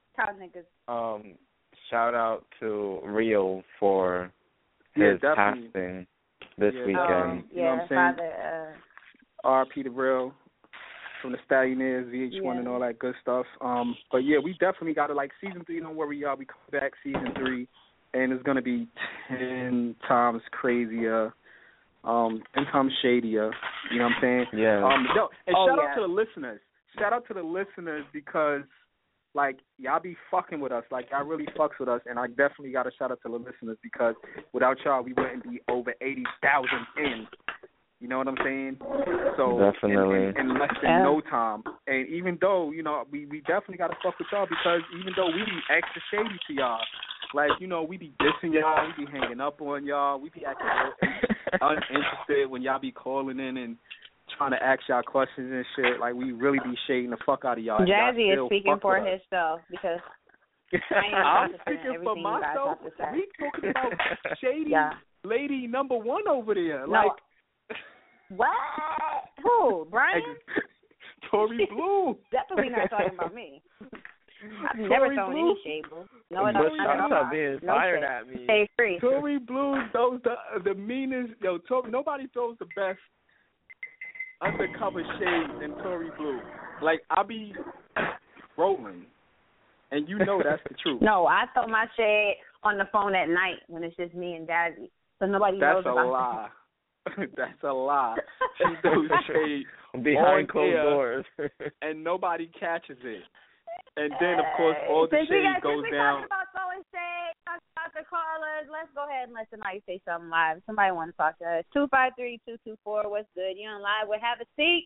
Speaker 6: shout out to Rio for his passing this weekend.
Speaker 5: You know what I'm saying? R.P. to Real. From the Stallionaires, VH1, and all that good stuff. But yeah, we definitely got it. Like season 3, don't worry, y'all. We come back season 3, and it's gonna be 10 times crazier, 10 times shadier. You know what I'm saying?
Speaker 6: Yeah.
Speaker 5: Shout out to the listeners. Shout out to the listeners because, like, y'all be fucking with us. Like, y'all really fucks with us, and I definitely got to shout out to the listeners because without y'all, we wouldn't be over 80,000 in. You know what I'm saying? So
Speaker 6: definitely
Speaker 5: in less than no time. And even though, you know, we definitely got to fuck with y'all because even though we be extra shady to y'all, like, you know, we be dissing y'all, we be hanging up on y'all, we be acting uninterested when y'all be calling in and trying to ask y'all questions and shit. Like, we really be shading the fuck out of y'all.
Speaker 13: Jazzy is speaking for himself because
Speaker 5: I'm speaking for myself. We talking about shady lady number 1 over there.
Speaker 13: No.
Speaker 5: Like,
Speaker 13: what? Who? Brian?
Speaker 5: Tory Blue.
Speaker 13: Definitely not talking about me. I've never thrown any shade, boo. No,
Speaker 6: stop being fired at me.
Speaker 13: Stay free.
Speaker 5: Tory Blue throws the meanest. Nobody throws the best undercover shade than Tory Blue. Like, I be rolling, and you know that's the truth.
Speaker 13: No, I throw my shade on the phone at night when it's just me and Jazzy, so nobody knows about it.
Speaker 5: That's a lie. That's a lie. She throws shade
Speaker 6: behind closed doors,
Speaker 5: and nobody catches it. And then, of course, all the shade goes down.
Speaker 13: Talking about throwing shade, talking about the callers. Let's go ahead and let somebody say something live. Somebody want to talk to us. 253-224. What's good? You on live? We'll have a seat.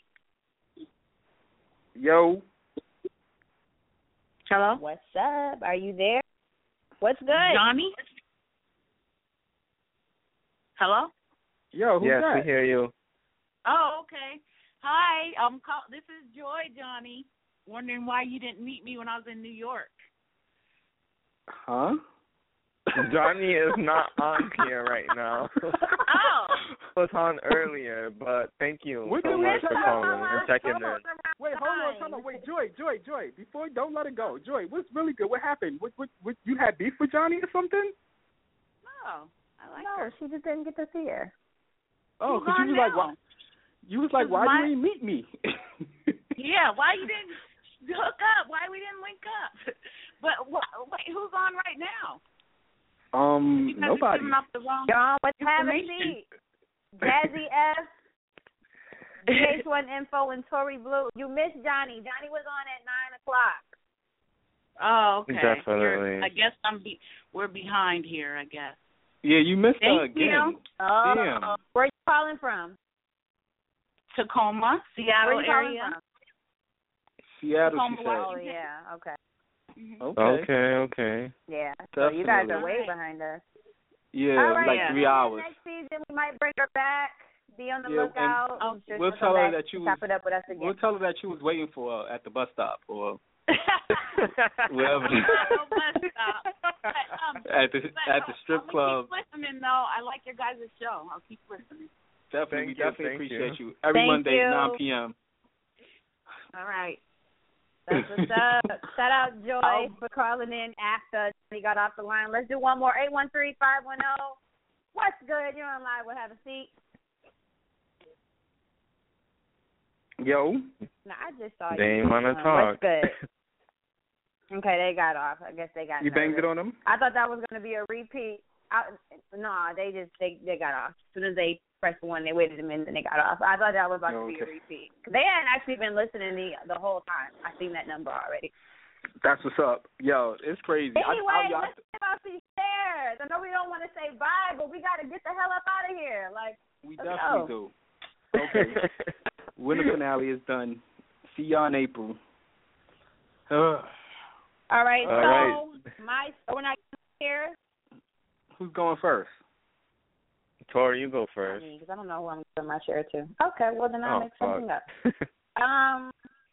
Speaker 5: Yo.
Speaker 13: Hello. What's up? Are you there? What's good?
Speaker 14: Johnny. Hello.
Speaker 5: Yo, who's that?
Speaker 6: Yes, we hear you.
Speaker 14: Oh, okay. Hi, this is Joy, Johnny. Wondering why you didn't meet me when I was in New York.
Speaker 5: Huh?
Speaker 6: Johnny is not on here right now.
Speaker 14: Oh.
Speaker 6: I was on earlier, but thank you so much for calling and checking in.
Speaker 5: Wait, hold on. Wait, Joy. Before, don't let it go. Joy, what's really good? What happened? What you had beef with Johnny or something?
Speaker 14: No, I like her.
Speaker 13: She just didn't get to see her.
Speaker 5: Oh, because you was like, why? You was like, why you didn't meet me?
Speaker 14: Yeah, why you didn't? hook up. Why we didn't link up? But wait, who's on right now?
Speaker 5: Nobody.
Speaker 13: John, let's have a seat. Jazzy F, VH1 Info, and Tory Blue. You missed Johnny. Johnny was on at 9 o'clock.
Speaker 14: Oh, okay.
Speaker 6: Definitely.
Speaker 14: I guess we're behind here, I guess.
Speaker 5: Yeah, you missed her
Speaker 14: Thank
Speaker 5: again.
Speaker 14: you.
Speaker 5: Damn.
Speaker 13: Where you calling from?
Speaker 14: Tacoma, Seattle
Speaker 13: Where you calling
Speaker 14: area.
Speaker 13: from?
Speaker 5: Seattle,
Speaker 14: Tacoma,
Speaker 5: she said.
Speaker 13: Oh, yeah. Okay.
Speaker 6: Okay.
Speaker 13: Yeah. So you guys are
Speaker 5: Definitely.
Speaker 13: way behind us.
Speaker 5: Yeah,
Speaker 13: All right.
Speaker 5: like 3 hours.
Speaker 13: Next season, we might bring her back. Be on the
Speaker 5: Yeah,
Speaker 13: lookout.
Speaker 5: and
Speaker 13: Sure
Speaker 5: we'll
Speaker 13: she'll
Speaker 5: tell
Speaker 13: come
Speaker 5: her
Speaker 13: back
Speaker 5: that you
Speaker 13: to top it up with us again.
Speaker 5: We'll tell her that you was waiting for her at the bus stop or wherever. At the strip club.
Speaker 14: Keep listening, though. I like your guys' show. I'll keep listening.
Speaker 5: Definitely,
Speaker 6: Thank you,
Speaker 5: definitely appreciate you.
Speaker 13: Thank
Speaker 5: Every Monday,
Speaker 13: you.
Speaker 5: 9 p.m.
Speaker 14: All right.
Speaker 13: That's what's up. Shout out Joy for calling in after he got off the line. Let's do one more. 813-510. What's good? You're on live. We'll have a seat.
Speaker 5: Yo.
Speaker 13: No, I just saw
Speaker 6: They
Speaker 13: you.
Speaker 6: ain't wanna talk.
Speaker 13: What's good? Okay, they got off. I guess they got
Speaker 5: You banged
Speaker 13: nervous.
Speaker 5: it on them?
Speaker 13: I thought that was going to be a repeat. No, they got off. As soon as they pressed one, they waited a minute and they got off. I thought that was about to be a repeat. They hadn't actually been listening the whole time. I seen that number already.
Speaker 5: That's what's up. Yo, it's crazy.
Speaker 13: Anyway, let's talk about these shares. I know we don't want to say bye, but we got to get the hell up out of here. Like,
Speaker 5: we
Speaker 13: let's
Speaker 5: definitely
Speaker 13: go.
Speaker 5: do. Okay. Winter finale is done. See y'all in April.
Speaker 13: All right,
Speaker 6: All
Speaker 13: we're not here.
Speaker 5: Who's going first?
Speaker 6: Tori, you go first.
Speaker 13: Because I don't know who I'm giving my share to. Okay, well then I'll make something up. I'm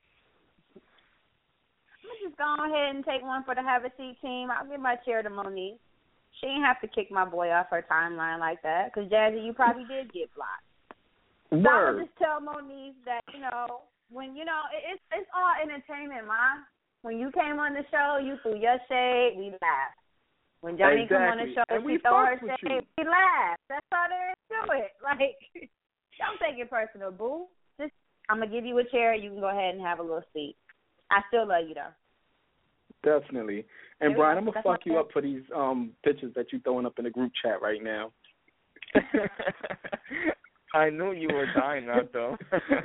Speaker 13: gonna just go ahead and take one for the Have a Seat team. I'll give my chair to Monique. She ain't have to kick my boy off her timeline like that. Because Jazzy, you probably did get blocked. So I would just tell Monique that when it's all entertainment, ma. When you came on the show, you threw your shade, we laughed. When Johnny come on the show, she throw her shade, we laughed. That's how they do it. Like, don't take it personal, boo. Just, I'm gonna give you a chair. You can go ahead and have a little seat. I still love you though.
Speaker 5: Definitely. And Brian, I'm gonna fuck you up for these pictures that you throwing up in the group chat right now.
Speaker 6: I knew you were dying not though.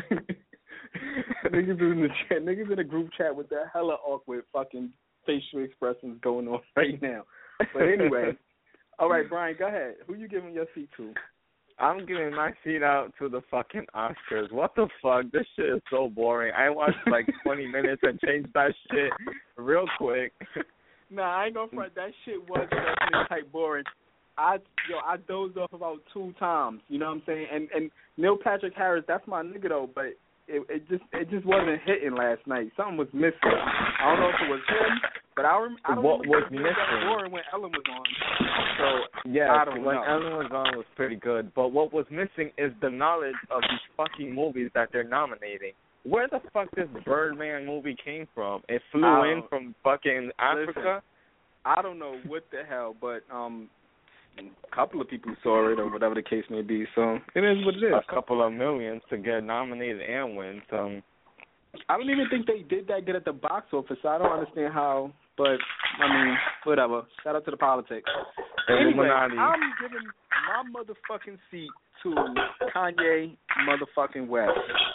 Speaker 5: Niggas in the group chat with that hella awkward fucking facial expressions going on right now. But anyway, all right, Brian, go ahead. Who you giving your seat to?
Speaker 6: I'm giving my seat out to the fucking Oscars. What the fuck? This shit is so boring. I watched like 20 minutes and changed that shit real quick.
Speaker 5: Nah, I ain't gonna front. That shit was definitely type boring. I dozed off about 2 times. You know what I'm saying? And Neil Patrick Harris, that's my nigga though, but it just wasn't hitting last night. Something was missing. I don't know if it was him, but I don't
Speaker 6: what was
Speaker 5: missing?
Speaker 6: missing?
Speaker 5: When Ellen was on. So
Speaker 6: yeah,
Speaker 5: I don't
Speaker 6: when
Speaker 5: know.
Speaker 6: Ellen was on was pretty good. But what was missing is the knowledge of these fucking movies that they're nominating. Where the fuck this Birdman movie came from? It flew in from fucking Africa.
Speaker 5: Listen, I don't know what the hell, but a couple of people saw it or whatever the case may be. So it is what it is.
Speaker 6: A couple of millions to get nominated and win. So
Speaker 5: I don't even think they did that good at the box office. So I don't understand how. But I mean, whatever. Shout out to the politics. Anyway, I'm giving my motherfucking seat to Kanye motherfucking West,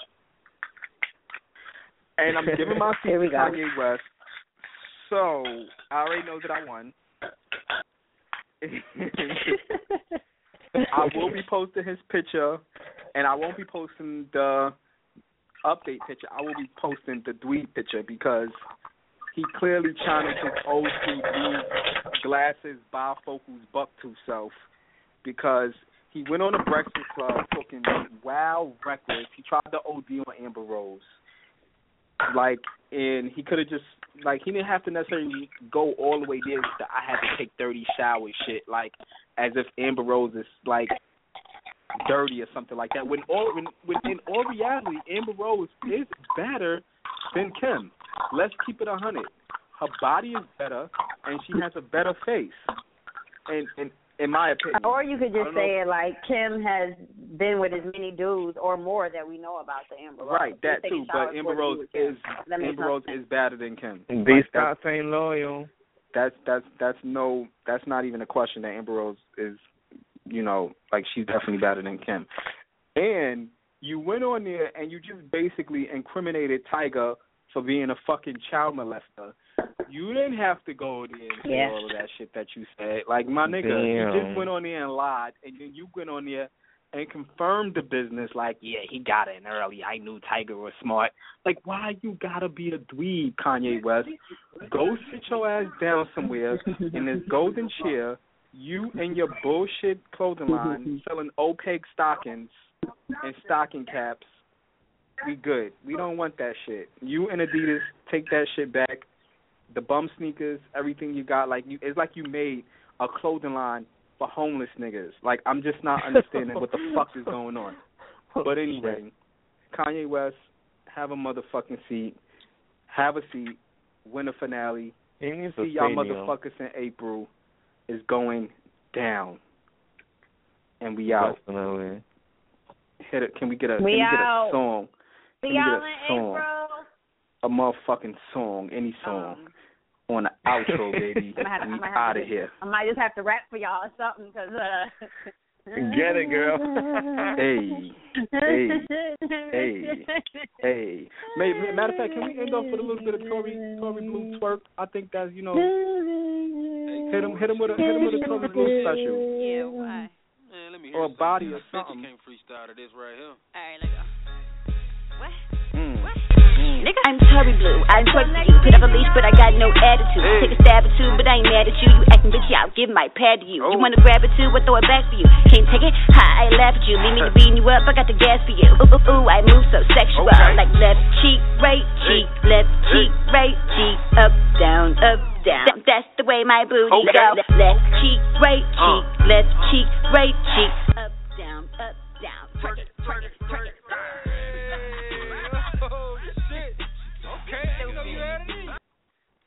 Speaker 5: and I'm giving my seat to Kanye West. So I already know that I won. I will be posting his picture, and I won't be posting the update picture. I will be posting the dweeb picture because he clearly channeled his OCD glasses, bifocals, bucktooth self because he went on the Breakfast Club talking wild reckless. He tried to OD on Amber Rose. And he could have just, he didn't have to necessarily go all the way there to I had to take 30 showers shit, as if Amber Rose is, dirty or something like that. When in all reality, Amber Rose is better than Kim. Let's keep it 100. Her body is better, and she has a better face. And in my opinion.
Speaker 13: Or you could just say it like Kim has been with as many dudes or more that we know about the Amber Rose.
Speaker 5: Right, that too. But Amber Rose is better than Kim.
Speaker 6: These guys ain't loyal.
Speaker 5: That's not even a question. That Amber Rose is, like, she's definitely better than Kim. And you went on there and you just basically incriminated Tyga for being a fucking child molester. You didn't have to go there and say all of that shit that you said. Like, my nigga, you just went on there and lied, and then you went on there and confirmed the business like, yeah, he got in early. I knew Tyga was smart. Like, why you gotta be a dweeb, Kanye West? Go sit your ass down somewhere in this golden chair, you and your bullshit clothing line selling opaque stockings and stocking caps. We good. We don't want that shit. You and Adidas, take that shit back. The bum sneakers, everything you got, it's like you made a clothing line for homeless niggas. Like, I'm just not understanding what the fuck is going on. But anyway, Kanye West, have a motherfucking seat. Have a seat. Win a finale. See y'all motherfuckers in April. Is going down. And we out.
Speaker 6: Definitely.
Speaker 5: Hit it. Can we get a song?
Speaker 13: See y'all in April.
Speaker 5: A motherfucking song. Any song. On the outro, baby. We out of here.
Speaker 13: I might just have to rap for y'all or something, because
Speaker 6: get it, girl.
Speaker 5: Hey. Matter of fact, can we end off with a little bit of Tory Blue twerk? I think that's, hit him with a Tory Blue special.
Speaker 15: Yeah, why? Man, let me hear
Speaker 5: or a body or something.
Speaker 15: You can't freestyle to this right here. All right, let's go. What? What?
Speaker 4: Nigga, I'm Tory Blue. I twerk for you. Put up a leash, but I got no attitude. Take a stab or two, but I ain't mad at you. You acting bitchy, I'll give my pad to you. You wanna grab it too, but throw it back for you. Can't take it? I laugh at you. Leave me to beating you up, I got the gas for you. Ooh, I move so sexual. Like left cheek, right cheek, left cheek, right cheek, up, down, up, down. That's the way my booty go. Left cheek, right cheek, left cheek, right cheek.